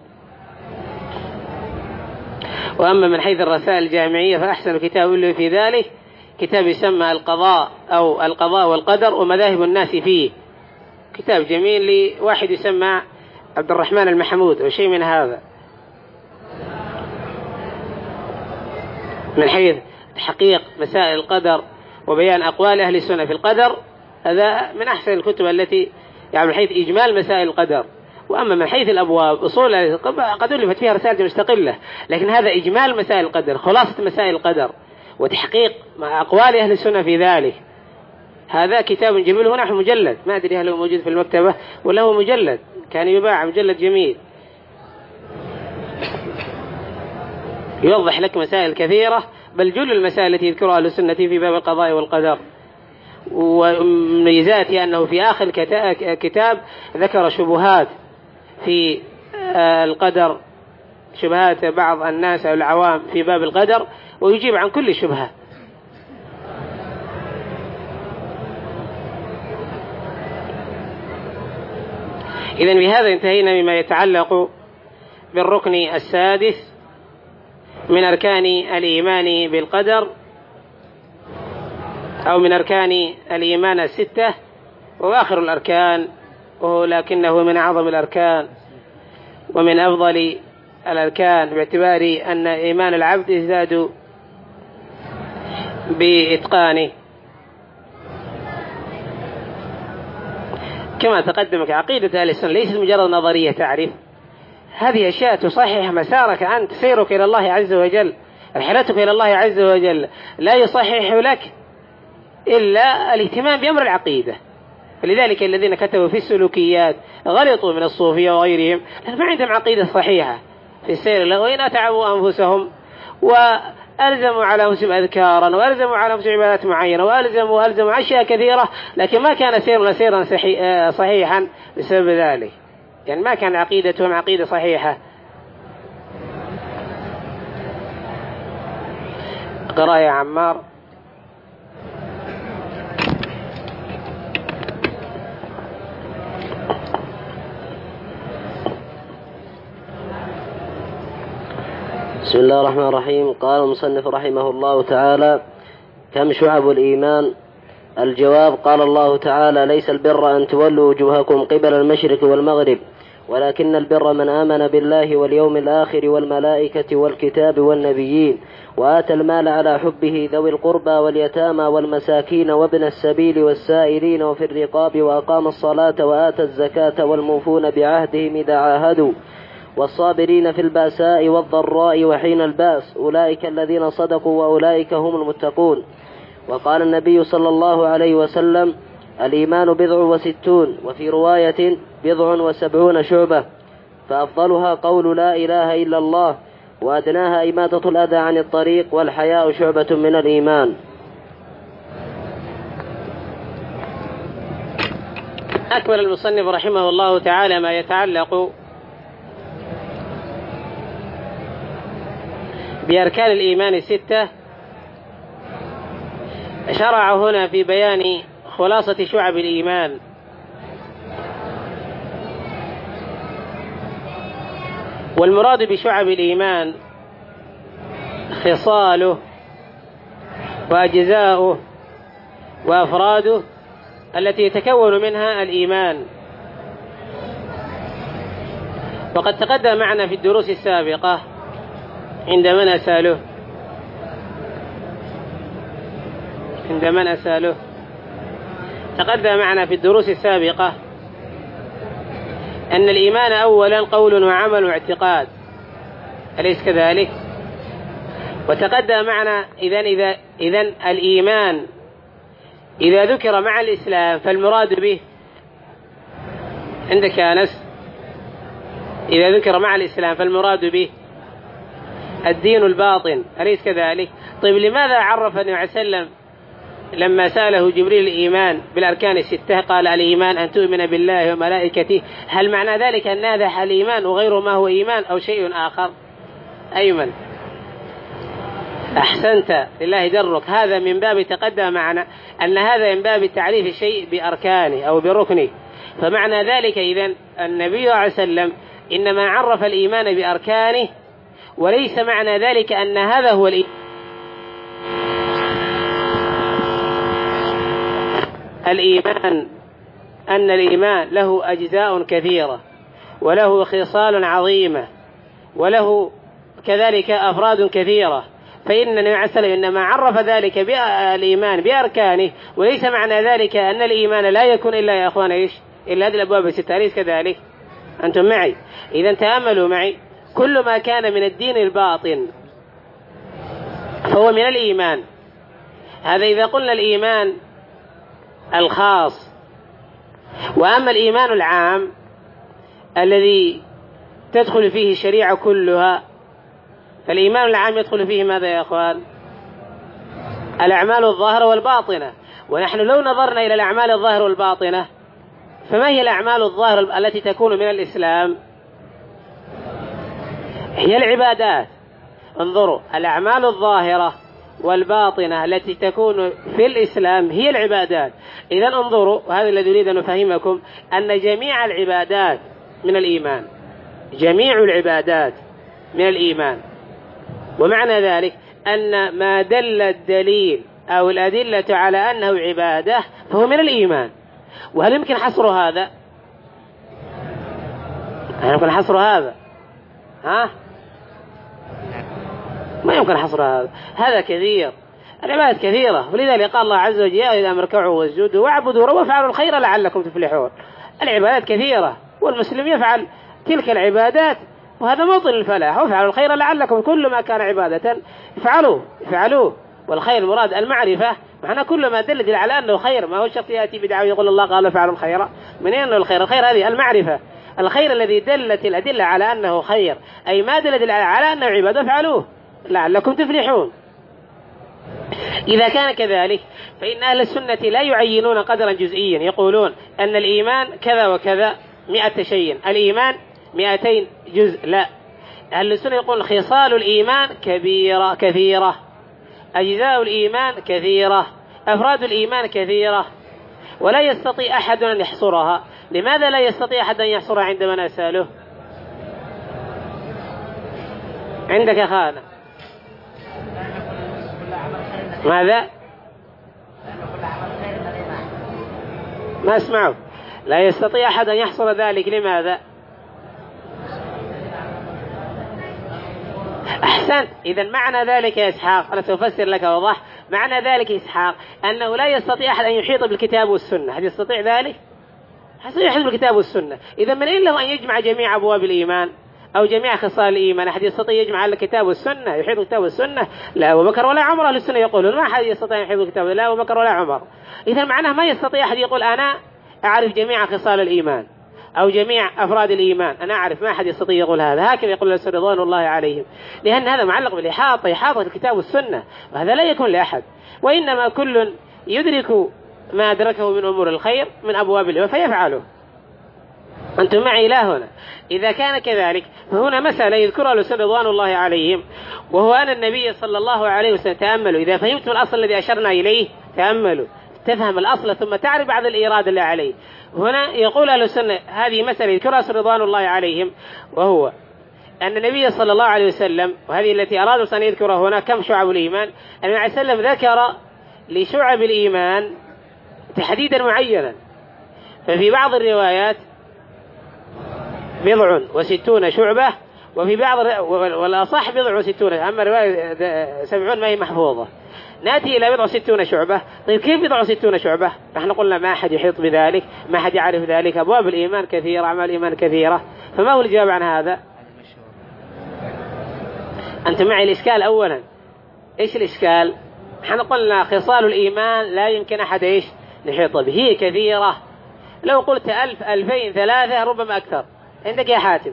وأما من حيث الرسائل الجامعية فأحسن كتاب له في ذلك كتاب يسمى القضاء أو القضاء والقدر ومذاهب الناس فيه، كتاب جميل لواحد يسمى عبد الرحمن المحمود أو شيء من هذا، من حيث تحقيق مسائل القدر وبيان أقوال أهل السنة في القدر. هذا من أحسن الكتب التي يعني من حيث إجمال مسائل القدر. وأما من حيث الأبواب أصول قد ألفت فيها رسالة مستقلة، لكن هذا إجمال مسائل القدر، خلاصة مسائل القدر وتحقيق أقوال أهل السنة في ذلك. هذا كتاب جميل، هو نحو مجلد، ما أدري هل هو موجود في المكتبة ولا هو مجلد، كان يباع مجلد جميل يوضح لك مسائل كثيرة، بل جل المسائل التي يذكرها أهل السنة في باب القضاء والقدر. وميزاته أنه في آخر كتاب ذكر شبهات في القدر، شبهات بعض الناس أو العوام في باب القدر، ويجيب عن كل شبهة. إذن بهذا انتهينا مما يتعلق بالركن السادس من أركان الإيمان بالقدر، أو من أركان الإيمان 6، وآخر الأركان، ولكنه من أعظم الأركان ومن أفضل الأركان، باعتبار أن إيمان العبد يزداد بإتقانه. كما تقدم عقيدة أهل السنة ليست مجرد نظرية تعرف، هذه أشياء تصحح مسارك أنت، سيرك إلى الله عز وجل، رحلتك إلى الله عز وجل، لا يصحح لك إلا الاهتمام بأمر العقيدة. فلذلك الذين كتبوا في السلوكيات غلطوا من الصوفية وغيرهم، لأن ما عندهم عقيدة صحيحة في السير، وإن أتعبوا أنفسهم وألزموا على أنفسهم أذكارا، وألزموا على أنفسهم عبادات معينة، وألزموا أشياء كثيرة، لكن ما كان سيرا صحيحا بسبب ذلك، يعني ما كان عقيدتهم عقيدة صحيحة. قرأ يا عمار. بسم الله الرحمن الرحيم. قال المصنف رحمه الله تعالى: كم شعب الإيمان؟ الجواب: قال الله تعالى: ليس البر أن تولوا وجوهكم قبل المشرق والمغرب، ولكن البر من آمن بالله واليوم الآخر والملائكة والكتاب والنبيين، وآتى المال على حبه ذوي القربى واليتامى والمساكين وابن السبيل والسائلين وفي الرقاب، وأقام الصلاة وآتى الزكاة والموفون بعهدهم إذا عاهدوا، والصابرين في البأساء والضراء وحين البأس، أولئك الذين صدقوا وأولئك هم المتقون. وقال النبي صلى الله عليه وسلم: الإيمان 69، وفي رواية 70 شعبة، فأفضلها قول لا إله إلا الله، وأدناها إماتة الأذى عن الطريق، والحياء شعبة من الإيمان. أكمل المصنف رحمه الله تعالى ما يتعلق بأركان الإيمان 6، شرع هنا في بيان خلاصة شعب الإيمان. والمراد بشعب الإيمان خصاله وأجزاؤه وأفراده التي يتكون منها الإيمان. وقد تقدم معنا في الدروس السابقة عندما نسأله تقدم معنا في الدروس السابقة أن الإيمان أولا قول وعمل واعتقاد، أليس كذلك؟ وتقدم معنا إذن الإيمان إذا ذكر مع الإسلام فالمراد به عندك يا أنس، إذا ذكر مع الإسلام فالمراد به الدين الباطن، أليس كذلك؟ طيب لماذا عرف النبي عليه وسلم لما سأله جبريل الإيمان بالأركان الستة قال الإيمان أن تؤمن بالله وملائكته؟ هل معنى ذلك أن هذا الإيمان وغيره ما هو إيمان أو شيء آخر؟ أيمن أحسنت لله درك، هذا من باب تقدم معنا أن هذا من باب تعريف الشيء بأركانه أو بركنه. فمعنى ذلك إذن النبي عليه وسلم إنما عرف الإيمان بأركانه، وليس معنى ذلك أن هذا هو الإيمان أن الإيمان له أجزاء كثيرة وله خصال عظيمة وله كذلك أفراد كثيرة، فإن النبي عليه الصلاة والسلام إنما عرف ذلك بالإيمان بأركانه، وليس معنى ذلك أن الإيمان لا يكون إلا يا أخوان إيش إلا هذه الأبواب الستة، أليس كذلك؟ أنتم معي؟ إذا تأملوا معي، كل ما كان من الدين الباطن فهو من الإيمان. هذا إذا قلنا الإيمان الخاص. وأما الإيمان العام الذي تدخل فيه الشريعة كلها، فالإيمان العام يدخل فيه ماذا يا أخوان؟ الأعمال الظاهرة والباطنة. ونحن لو نظرنا إلى الأعمال الظاهرة والباطنة، فما هي الأعمال الظاهرة التي تكون من الإسلام؟ هي العبادات. انظروا، الأعمال الظاهرة والباطنة التي تكون في الإسلام هي العبادات. إذن انظروا، وهذا الذي أريد أن أفهمكم، أن جميع العبادات من الإيمان، جميع العبادات من الإيمان. ومعنى ذلك أن ما دل الدليل أو الأدلة على أنه عبادة فهو من الإيمان. وهل يمكن حصر هذا؟ هل يمكن حصر هذا؟ ما يمكن حصر هذا، هذا كثير، العبادات كثيرة. ولذلك قال الله عز وجل إذا اركعوا واسجدوا واعبدوا وافعلوا الخير لعلكم تفلحون. العبادات كثيرة والمسلم يفعل تلك العبادات، وهذا موطن الفلاح. وافعلوا الخير لعلكم، كل ما كان عبادة افعلوه. والخير المراد المعرفة، معنى كل ما دل على أنه خير، ما هو الشخص يأتي بدعوة يقول الله قال افعلوا الخير. من أين الخير؟ الخير هذه المعرفة، الخير الذي دلت الأدلة على أنه خير، أي ما دلت على أنه عبادة افعلوه لعلكم تفلحون. إذا كان كذلك فإن أهل السنة لا يعينون قدرا جزئيا يقولون أن الإيمان كذا وكذا 100 شيء، الإيمان 200 جزء، لا. أهل السنة يقول خصال الإيمان كثيرة، أجزاء الإيمان كثيرة، أفراد الإيمان كثيرة، ولا يستطيع أحد أن يحصرها. لماذا لا يستطيع أحد أن يحصرها عندما نسأله؟ عندك خانة ماذا؟ ما اسمعوا، لا يستطيع أحد أن يحصر ذلك. لماذا؟ أحسنت. إذن معنى ذلك يا إسحاق، أنا سأفسر لك وضح معنى ذلك إسحاق، أنه لا يستطيع أحد أن يحيط بالكتاب والسنة. هل يستطيع ذلك؟ هل يحيط بالكتاب والسنة؟ إذن من أين له أن يجمع جميع أبواب الإيمان أو جميع خصال الإيمان؟ أحد يستطيع يجمع الكتاب والسنة، يحيط الكتاب والسنة؟ لا أبو بكر ولا عمر. أهل السنة يقولون ما أحد يستطيع يحيط الكتاب، لا أبو بكر ولا عمر. إذن معناه ما يستطيع أحد يقول أنا أعرف جميع خصال الإيمان أو جميع أفراد الإيمان، أنا أعرف، ما أحد يستطيع يقول هذا. هكذا يقول الرسول رضوان الله عليهم، لأن هذا معلق بالإحاطة، إحاطة الكتاب والسنة، وهذا لا يكون لأحد. وإنما كل يدرك ما أدركه من أمور الخير من أبواب الإيمان فيفعله. أنتم معي لا هنا؟ إذا كان كذلك فهنا مسألة يذكرها الرسول رضوان الله عليهم، وهو أن النبي صلى الله عليه وسلم، تأملوا إذا فهمتم الأصل الذي أشرنا إليه، تأملوا تفهم الأصل ثم تعرف بعض الإيراد اللي عليه. هنا يقول أهل السنة هذه مسألة يذكرها الرسول رضوان الله عليهم، وهو أن النبي صلى الله عليه وسلم، وهذه التي أرادوا أن يذكرها هنا كم شعب الإيمان، النبي عليه وسلم ذكر لشعب الإيمان تحديدا معينا. ففي بعض الروايات 60 شعبة، وفي بعض والأصح 60، أما رواية 70 ما هي محفوظة. نأتي إلى 60 شعبة. طيب كيف 60 شعبة؟ نحن قلنا ما أحد يحيط بذلك، ما أحد يعرف ذلك، أبواب الإيمان كثيرة، أعمال الإيمان كثيرة، فما هو الجواب عن هذا؟ أنت معي الإشكال أولا. إيش الإشكال؟ نحن قلنا خصال الإيمان لا يمكن أحد إيش يحيط به، هي كثيرة. لو قلت 1000 2000 3 ربما أكثر. عندك يا حاتم؟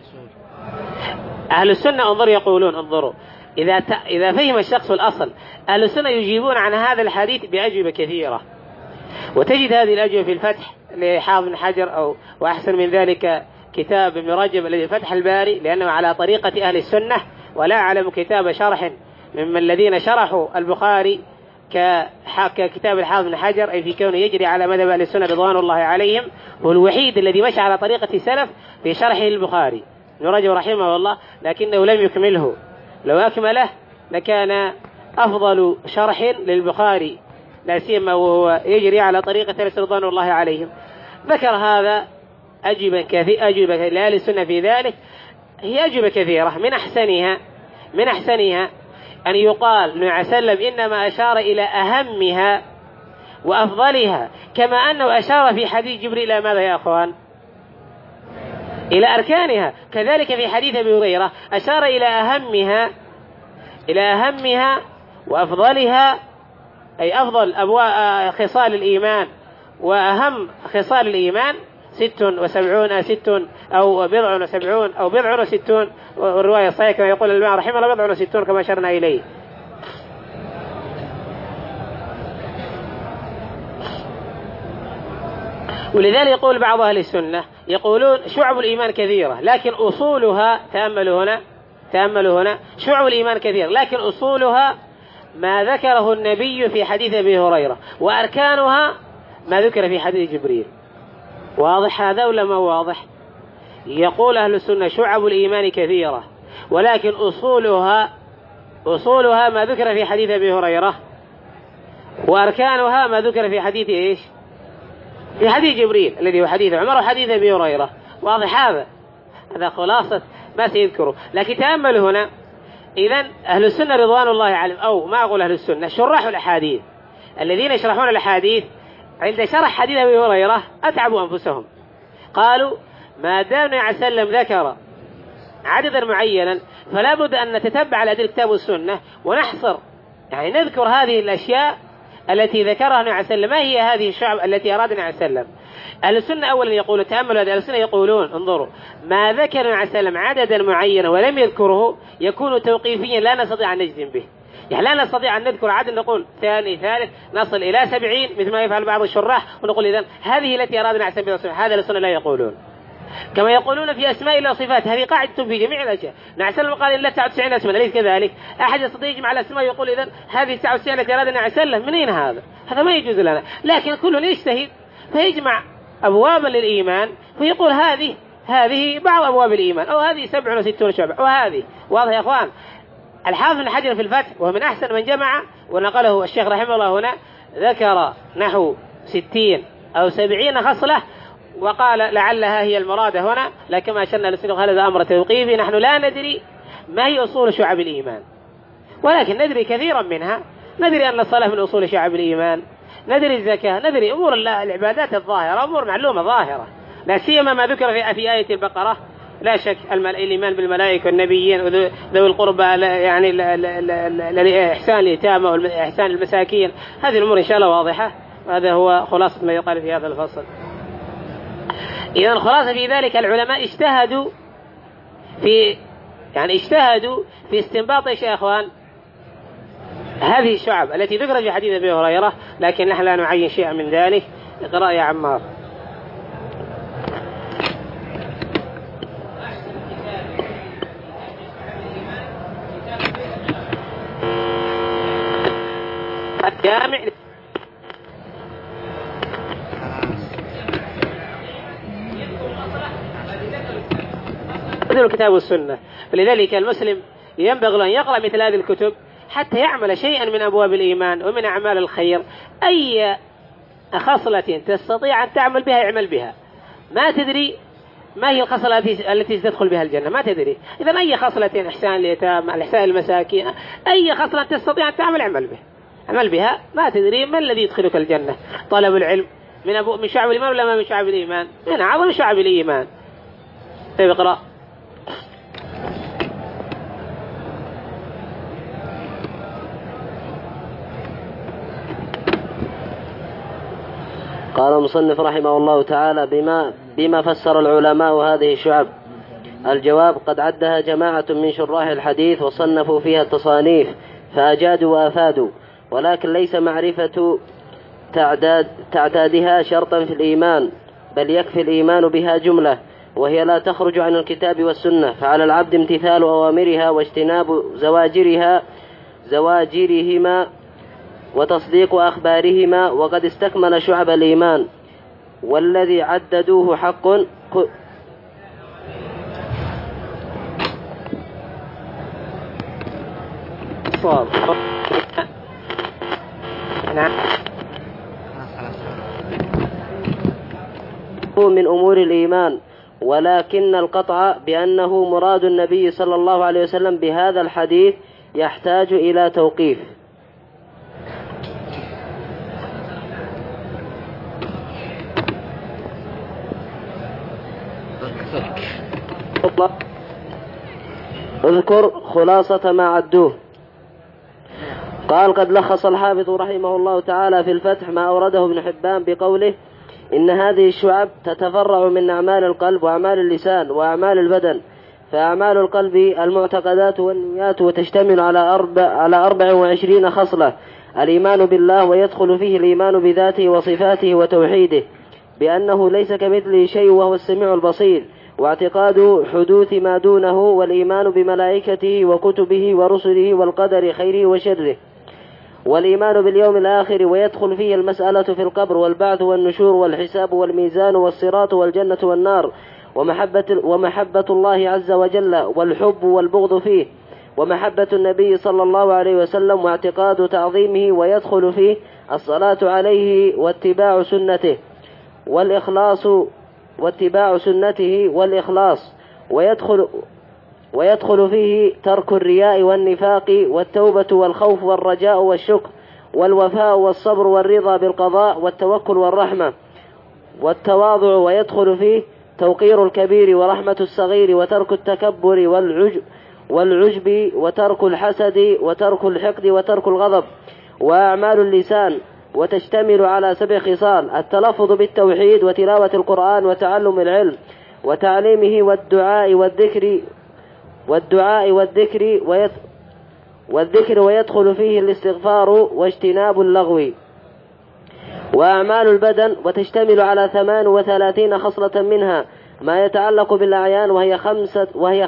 أهل السنة انظروا يقولون، انظروا إذا فهم الشخص الأصل، أهل السنة يجيبون عن هذا الحديث بأجوبة كثيرة، وتجد هذه الأجوبة في الفتح لحافظ بن حجر، وأحسن من ذلك كتاب ابن رجب الذي فتح الباري، لأنه على طريقة أهل السنة، ولا أعلم كتاب شرح ممن الذين شرحوا البخاري ككتاب الحافظ بن حجر، أي في كونه يجري على مذهب أهل السنة رضوان الله عليهم، هو الوحيد الذي مشى على طريقة السلف في شرحه البخاري ابن رجب رحمه الله، لكنه لم يكمله. لو أكمله لكان أفضل شرح للبخاري، لا سيما وهو يجري على طريقة السلف رضوان الله عليهم. ذكر هذا أجوبة لأهل السنة في ذلك، هي أجوبة كثيرة. من أحسنها أن يقال النبي عليه وسلم إنما أشار إلى أهمها وأفضلها، كما أنه أشار في حديث جبريل إلى ماذا يا أخوان؟ إلى أركانها. كذلك في حديث أبي هريرة أشار إلى أهمها وأفضلها، أي أفضل خصال الإيمان وأهم خصال الإيمان 76 أو 70 أو 60، والرواية الصحيحة كما يقول الإمام رحمه الله 60 كما أشرنا إليه. ولذلك يقول بعض أهل السنة يقولون شعب الإيمان كثيرة، لكن أصولها، تأملوا هنا، شعب الإيمان كثيرة لكن أصولها ما ذكره النبي في حديث أبي هريرة، وأركانها ما ذكر في حديث جبريل. واضح هذا ولا ما واضح؟ يقول أهل السنة شعب الإيمان كثيرة، ولكن أصولها ما ذكر في حديث أبي هريرة، وأركانها ما ذكر في حديث إيش؟ في حديث جبريل الذي هو حديث عمر وحديث أبي هريرة. واضح هذا خلاصة ما سيذكره. لكن تأملوا هنا، إذن أهل السنة رضوان الله عليهم، أو ما أقول أهل السنة، شرحوا الأحاديث الذين يشرحون الأحاديث عند شرح حديث أبي هريرة أتعبوا أنفسهم، قالوا ما دام النبي عليه وسلم ذكر عددا معينا فلا بد أن نتتبع الأدلة الكتاب والسنة ونحصر، يعني نذكر هذه الأشياء التي ذكرها النبي عليه وسلم. ما هي هذه الشعب التي أراد النبي عليه وسلم؟ أهل السنة أولا يقولون، تأملوا، أهل السنة يقولون انظروا، ما ذكر النبي عليه وسلم عددا معينا ولم يذكره يكون توقيفيا لا نستطيع أن نجزم به. يعني لا نستطيع أن نذكر عدد نقول ثاني ثالث نصل إلى 70 مثل ما يفعل بعض الشراح ونقول إذن هذه التي أراد النبي عليه وسلم. هذا السنة لا يقولون. كما يقولون في أسماء الله وصفات، هذه قاعدة في جميع الأشياء. النبي عليه وسلم قال إلا 99 اسما، أليس كذلك؟ أحد يستطيع يجمع الأسماء ويقول إذن هذه 99 التي أراد النبي عليه وسلم، منين هذا؟ هذا ما يجوز لنا. لكن كل يجتهد فيجمع أبوابا للإيمان فيقول هذه بعض أبواب الإيمان، أو هذه 67 شعبة، وهذه. واضح يا أخوان؟ الحافظ بن حجر في الفتح وهو من أحسن من جمع، ونقله الشيخ رحمه الله هنا، ذكر نحو 60 أو 70 خصلة، وقال لعلها هي المرادة هنا، لكن ما أشرنا لسنه هذا أمر توقيفي. نحن لا ندري ما هي أصول شعب الإيمان، ولكن ندري كثيرا منها. ندري أن الصلاة من أصول شعب الإيمان، ندري الزكاة، ندري أمور العبادات الظاهرة، أمور معلومة ظاهرة، لا سيما ما ذكر في آية البقرة. لا شك الإيمان بالملائكة والنبيين وذوي القربى، يعني الإحسان اليتامى والإحسان المساكين، هذه الأمور إن شاء الله واضحة. هذا هو خلاصة ما يقال في هذا الفصل. إذن الخلاصة في ذلك العلماء اجتهدوا في استنباط إيش يا أخوان؟ هذه الشعب التي ذكرت في حديث أبي هريرة، لكن نحن لا نعين شيئا من ذلك. اقرأ يا عمار. الجامع مثل الكتاب والسنة. فلذلك المسلم ينبغي أن يقرأ مثل هذه الكتب حتى يعمل شيئا من أبواب الإيمان ومن أعمال الخير. أي خصلة تستطيع أن تعمل بها اعمل بها. ما تدري ما هي الخصلة التي تدخل بها الجنة؟ ما تدري. إذا أي خصلة، إحسان اليتامى، الإحسان المساكين، أي خصلة تستطيع أن تعمل اعمل بها. ما تدري ما الذي يدخلك الجنة. طلب العلم من شعب الإيمان ولا ما من شعب الإيمان؟ من أعظم شعب الإيمان. طيب اقرأ. قال المصنف رحمه الله تعالى بما فسر العلماء هذه الشعب. الجواب: قد عدها جماعة من شراح الحديث وصنفوا فيها التصانيف فأجادوا وأفادوا، ولكن ليس معرفة تعدادها شرطا في الإيمان، بل يكفي الإيمان بها جملة، وهي لا تخرج عن الكتاب والسنة، فعلى العبد امتثال أوامرها واجتناب زواجرهما وتصديق أخبارهما. وقد استكمل شعب الإيمان والذي عددوه حق. من أمور الإيمان، ولكن القطع بأنه مراد النبي صلى الله عليه وسلم بهذا الحديث يحتاج إلى توقيف. اذكر خلاصة ما عدوه. قال: قد لخص الحافظ رحمه الله تعالى في الفتح ما أورده ابن حبان بقوله: إن هذه الشعب تتفرع من أعمال القلب وأعمال اللسان وأعمال البدن. فأعمال القلب المعتقدات والنيات، وتشتمل على 24 خصلة: الإيمان بالله، ويدخل فيه الإيمان بذاته وصفاته وتوحيده بأنه ليس كمثله شيء وهو السميع البصير، واعتقاد حدوث ما دونه، والإيمان بملائكته وكتبه ورسله والقدر خيره وشره، والإيمان باليوم الآخر، ويدخل فيه المسألة في القبر والبعث والنشور والحساب والميزان والصراط والجنة والنار، ومحبة الله عز وجل والحب والبغض فيه، ومحبة النبي صلى الله عليه وسلم واعتقاد تعظيمه، ويدخل فيه الصلاة عليه واتباع سنته والإخلاص، ويدخل فيه ترك الرياء والنفاق والتوبة والخوف والرجاء والشكر والوفاء والصبر والرضا بالقضاء والتوكل والرحمة والتواضع، ويدخل فيه توقير الكبير ورحمة الصغير وترك التكبر والعجب وترك الحسد وترك الحقد وترك الغضب. وأعمال اللسان، وتشتمل على 7 خصال: التلفظ بالتوحيد وتلاوة القرآن وتعلم العلم وتعليمه والذكر ويدخل فيه الاستغفار واجتناب اللغو. وأعمال البدن، وتشتمل على 38 خصلة، منها ما يتعلق بالأعيان وهي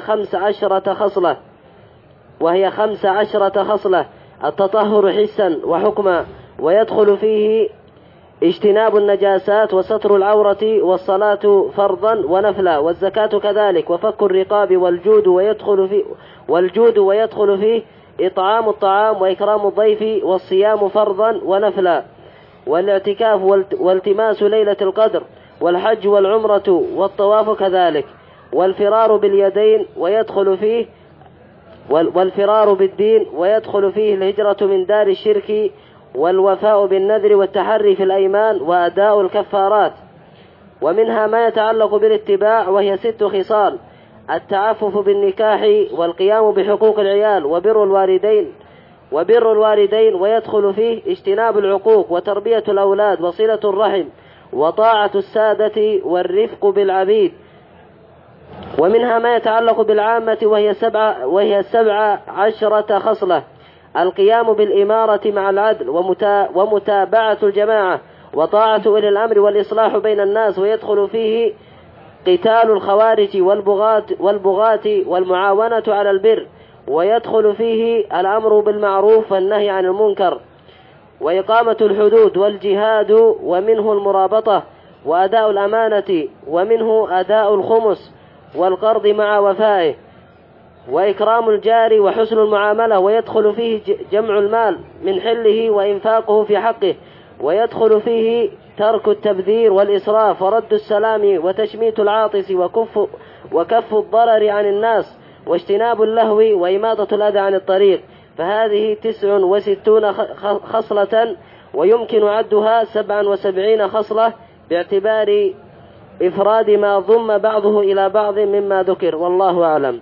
15 خصلة: التطهر حسا وحكما، ويدخل فيه اجتناب النجاسات وستر العورة، والصلاة فرضا ونفلا، والزكاة كذلك، وفك الرقاب والجود ويدخل فيه إطعام الطعام وإكرام الضيف، والصيام فرضا ونفلا، والاعتكاف والتماس ليلة القدر، والحج والعمرة والطواف كذلك، والفرار باليدين ويدخل فيه والفرار بالدين، ويدخل فيه الهجرة من دار الشرك، والوفاء بالنذر والتحري في الأيمان، وأداء الكفارات. ومنها ما يتعلق بالاتباع، وهي 6 خصال: التعفف بالنكاح، والقيام بحقوق العيال، وبر الوالدين، ويدخل فيه اجتناب العقوق وتربية الأولاد وصلة الرحم وطاعة السادة والرفق بالعبيد. ومنها ما يتعلق بالعامة، وهي 17 خصلة: القيام بالإمارة مع العدل ومتابعة الجماعة وطاعة أولي الأمر والإصلاح بين الناس، ويدخل فيه قتال الخوارج والبغاة والمعاونة على البر، ويدخل فيه الأمر بالمعروف والنهي عن المنكر، وإقامة الحدود والجهاد، ومنه المرابطة وأداء الأمانة، ومنه أداء الخمس والقرض مع وفائه، وإكرام الجار وحسن المعاملة، ويدخل فيه جمع المال من حله وإنفاقه في حقه، ويدخل فيه ترك التبذير والإسراف ورد السلام وتشميت العاطس وكف الضرر عن الناس واجتناب اللهو وإماطة الأذى عن الطريق، فهذه 69 خصلة، ويمكن عدها 77 خصلة باعتبار إفراد ما ضم بعضه إلى بعض مما ذكر، والله أعلم.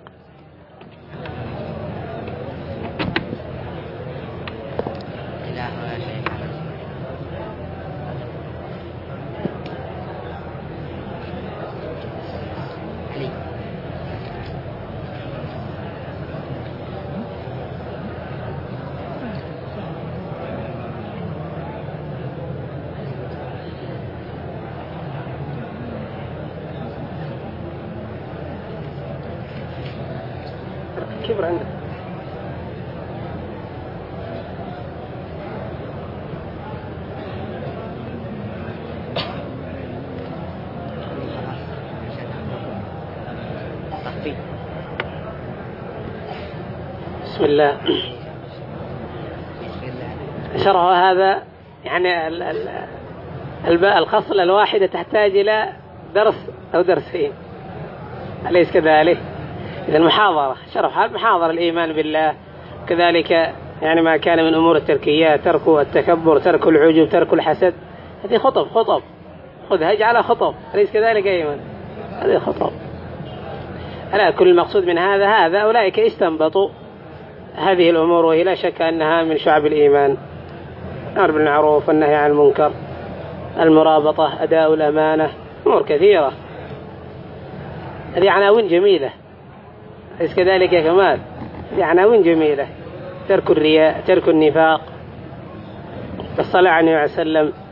كبر عندك. بسم الله. شرح هذا يعني الخصلة الواحدة تحتاج إلى درس أو درسين، أليس كذلك؟ إذا المحاضرة شرح محاضرة الإيمان بالله، كذلك يعني ما كان من أمور التركيات، ترك التكبر، ترك العجب، ترك الحسد، هذه خطب خذها اجعلها خطب، أليس كذلك أيمن؟ هذه خطب. ألا كل المقصود من هذا أولئك استنبطوا هذه الأمور، وهي لا شك أنها من شعب الإيمان: الأمر بالمعروف والنهي عن المنكر، المرابطة، أداء الأمانة، أمور كثيرة. هذه عناوين جميلة، ليس كذلك يا كمال؟ هذه عناوين جميلة: ترك الرياء، ترك النفاق، الصلاة على النبي صلى الله عليه وسلم.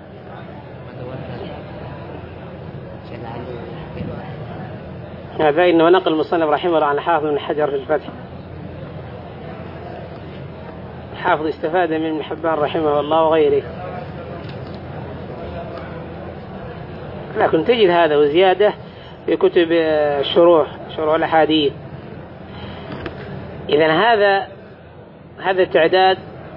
هذا إنه نقل المصنف رحمه الله عن حافظ بن حجر في الفتح. حافظ استفاد من ابن حبان رحمه الله وغيره، لكن تجد هذا وزيادة في كتب شروح الأحاديث. إذن هذا التعداد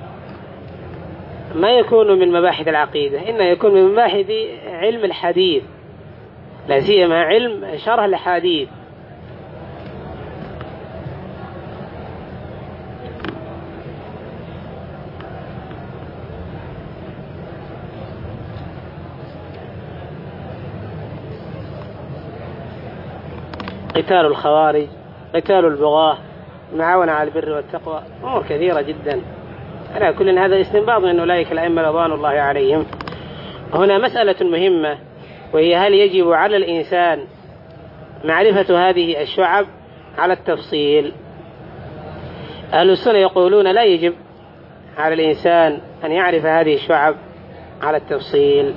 ما يكون من مباحث العقيدة، إنه يكون من مباحث علم الحديث، لا سيما علم شرح الأحاديث. قتال الخوارج، قتال البغاة، المعاونة على البر والتقوى، أمور كثيرة جدا. على كل هذا استنباط من أولئك الأئمة رضوان الله عليهم. هنا مسألة مهمة، وهي: هل يجب على الإنسان معرفة هذه الشعب على التفصيل؟ أهل السنة يقولون لا يجب على الإنسان أن يعرف هذه الشعب على التفصيل،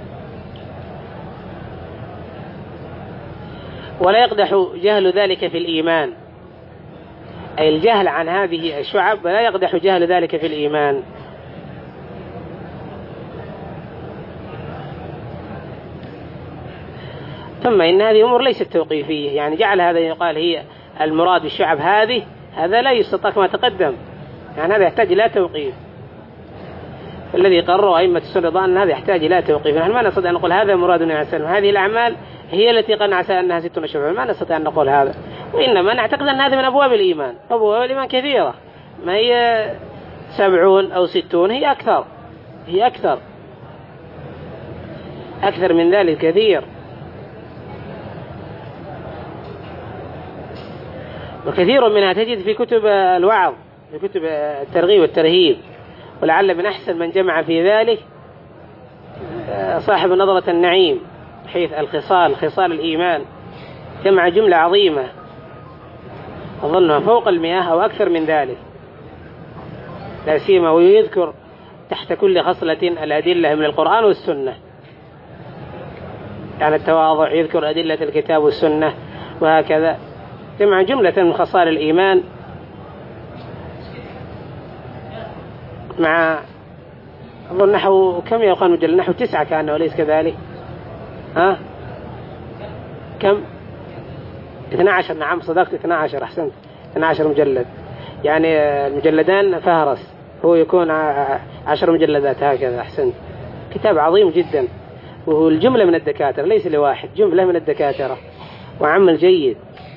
ولا يقدح جهل ذلك في الإيمان، أي الجهل عن هذه الشعب ولا يقدح جهل ذلك في الإيمان. ثم إن هذه أمور ليست توقيفية، يعني جعل هذا يقال هي المراد بالشعب هذا لا يستطاع كما تقدم، يعني هذا يحتاج إلى توقيف. الذي قرروا أئمة السنة أن هذا يحتاج إلى توقيف. نحن ما نستطيع أن نقول هذا مراد النبي صلى الله عليه وسلم، هذه الأعمال هي التي قد نعسى أنها 60 شعبا، ما نستطيع أن نقول هذا، وإنما نعتقد أن هذا من أبواب الإيمان. أبواب الإيمان كثيرة، ما هي 70 أو 60، هي أكثر من ذلك كثير. وكثير منها تجد في كتب الوعظ، في كتب الترغيب والترهيب، ولعل من أحسن من جمع في ذلك صاحب نظرة النعيم، حيث خصال الإيمان، جمع جملة عظيمة أظنها فوق 100 أو أكثر من ذلك، لا سيما ويذكر تحت كل خصلة الأدلة من القرآن والسنة، يعني التواضع يذكر أدلة الكتاب والسنة، وهكذا جمع جملة من خصال الإيمان، مع أظن نحو كم يقال مجلد، نحو 9 كان وليس كذلك، كم 12، نعم صدقت 12، أحسنت 12 مجلد، يعني المجلدان فهرس، هو يكون 10 مجلدات هكذا، أحسنت كتاب عظيم جدا، وهو الجملة من الدكاترة ليس لواحد، جملة من الدكاترة، وعمل جيد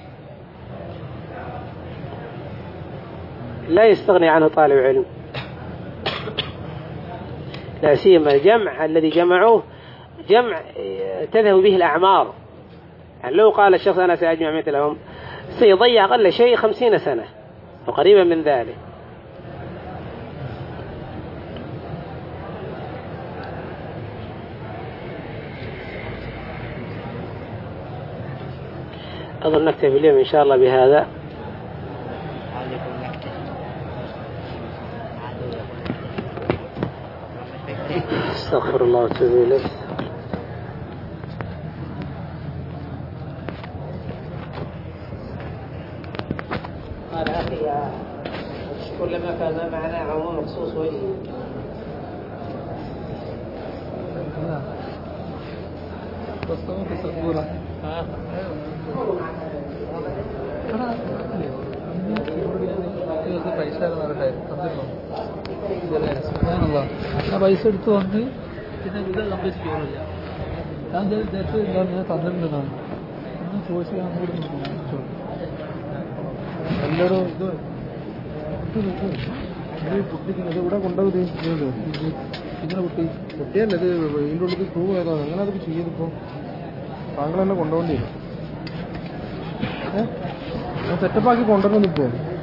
لا يستغني عنه طالب علم، لا سيما الجمع الذي جمعوه جمع تذهب به الأعمار. يعني لو قال الشخص أنا سأجمع مثلهم سيضيع أقل شيء 50 سنة وقريبا من ذلك. أظن نكتفي اليوم إن شاء الله بهذا. استغفر الله واتوب إليه. قال أخي كلما كان معنا عموم مخصوص وجه പൈസ എടുത്ത് വന്ന് പിന്നെ ഇത് കംപ്ലീറ്റ് ചെയ്യുന്നില്ല. ഞാൻ തന്നിട്ടുണ്ടെന്നാണ് ഒന്ന് ചോദിച്ചാൽ അങ്ങോട്ട് എല്ലാവരും ഇത് പൊട്ടിക്കുന്നത് ഇവിടെ കൊണ്ടുപോകുന്നത് ഇങ്ങനെ പൊട്ടിയല്ല, ഇത് ഇതിൻ്റെ ഉള്ളിൽ പ്രൂവ് ചെയ്തതാണ്. അങ്ങനെ അതൊക്കെ ചെയ്തിപ്പോൾ താങ്കൾ തന്നെ കൊണ്ടുപോകേണ്ടി വരും. ഞാൻ സെറ്റപ്പാക്കി കൊണ്ടുവരണം ഇപ്പോൾ.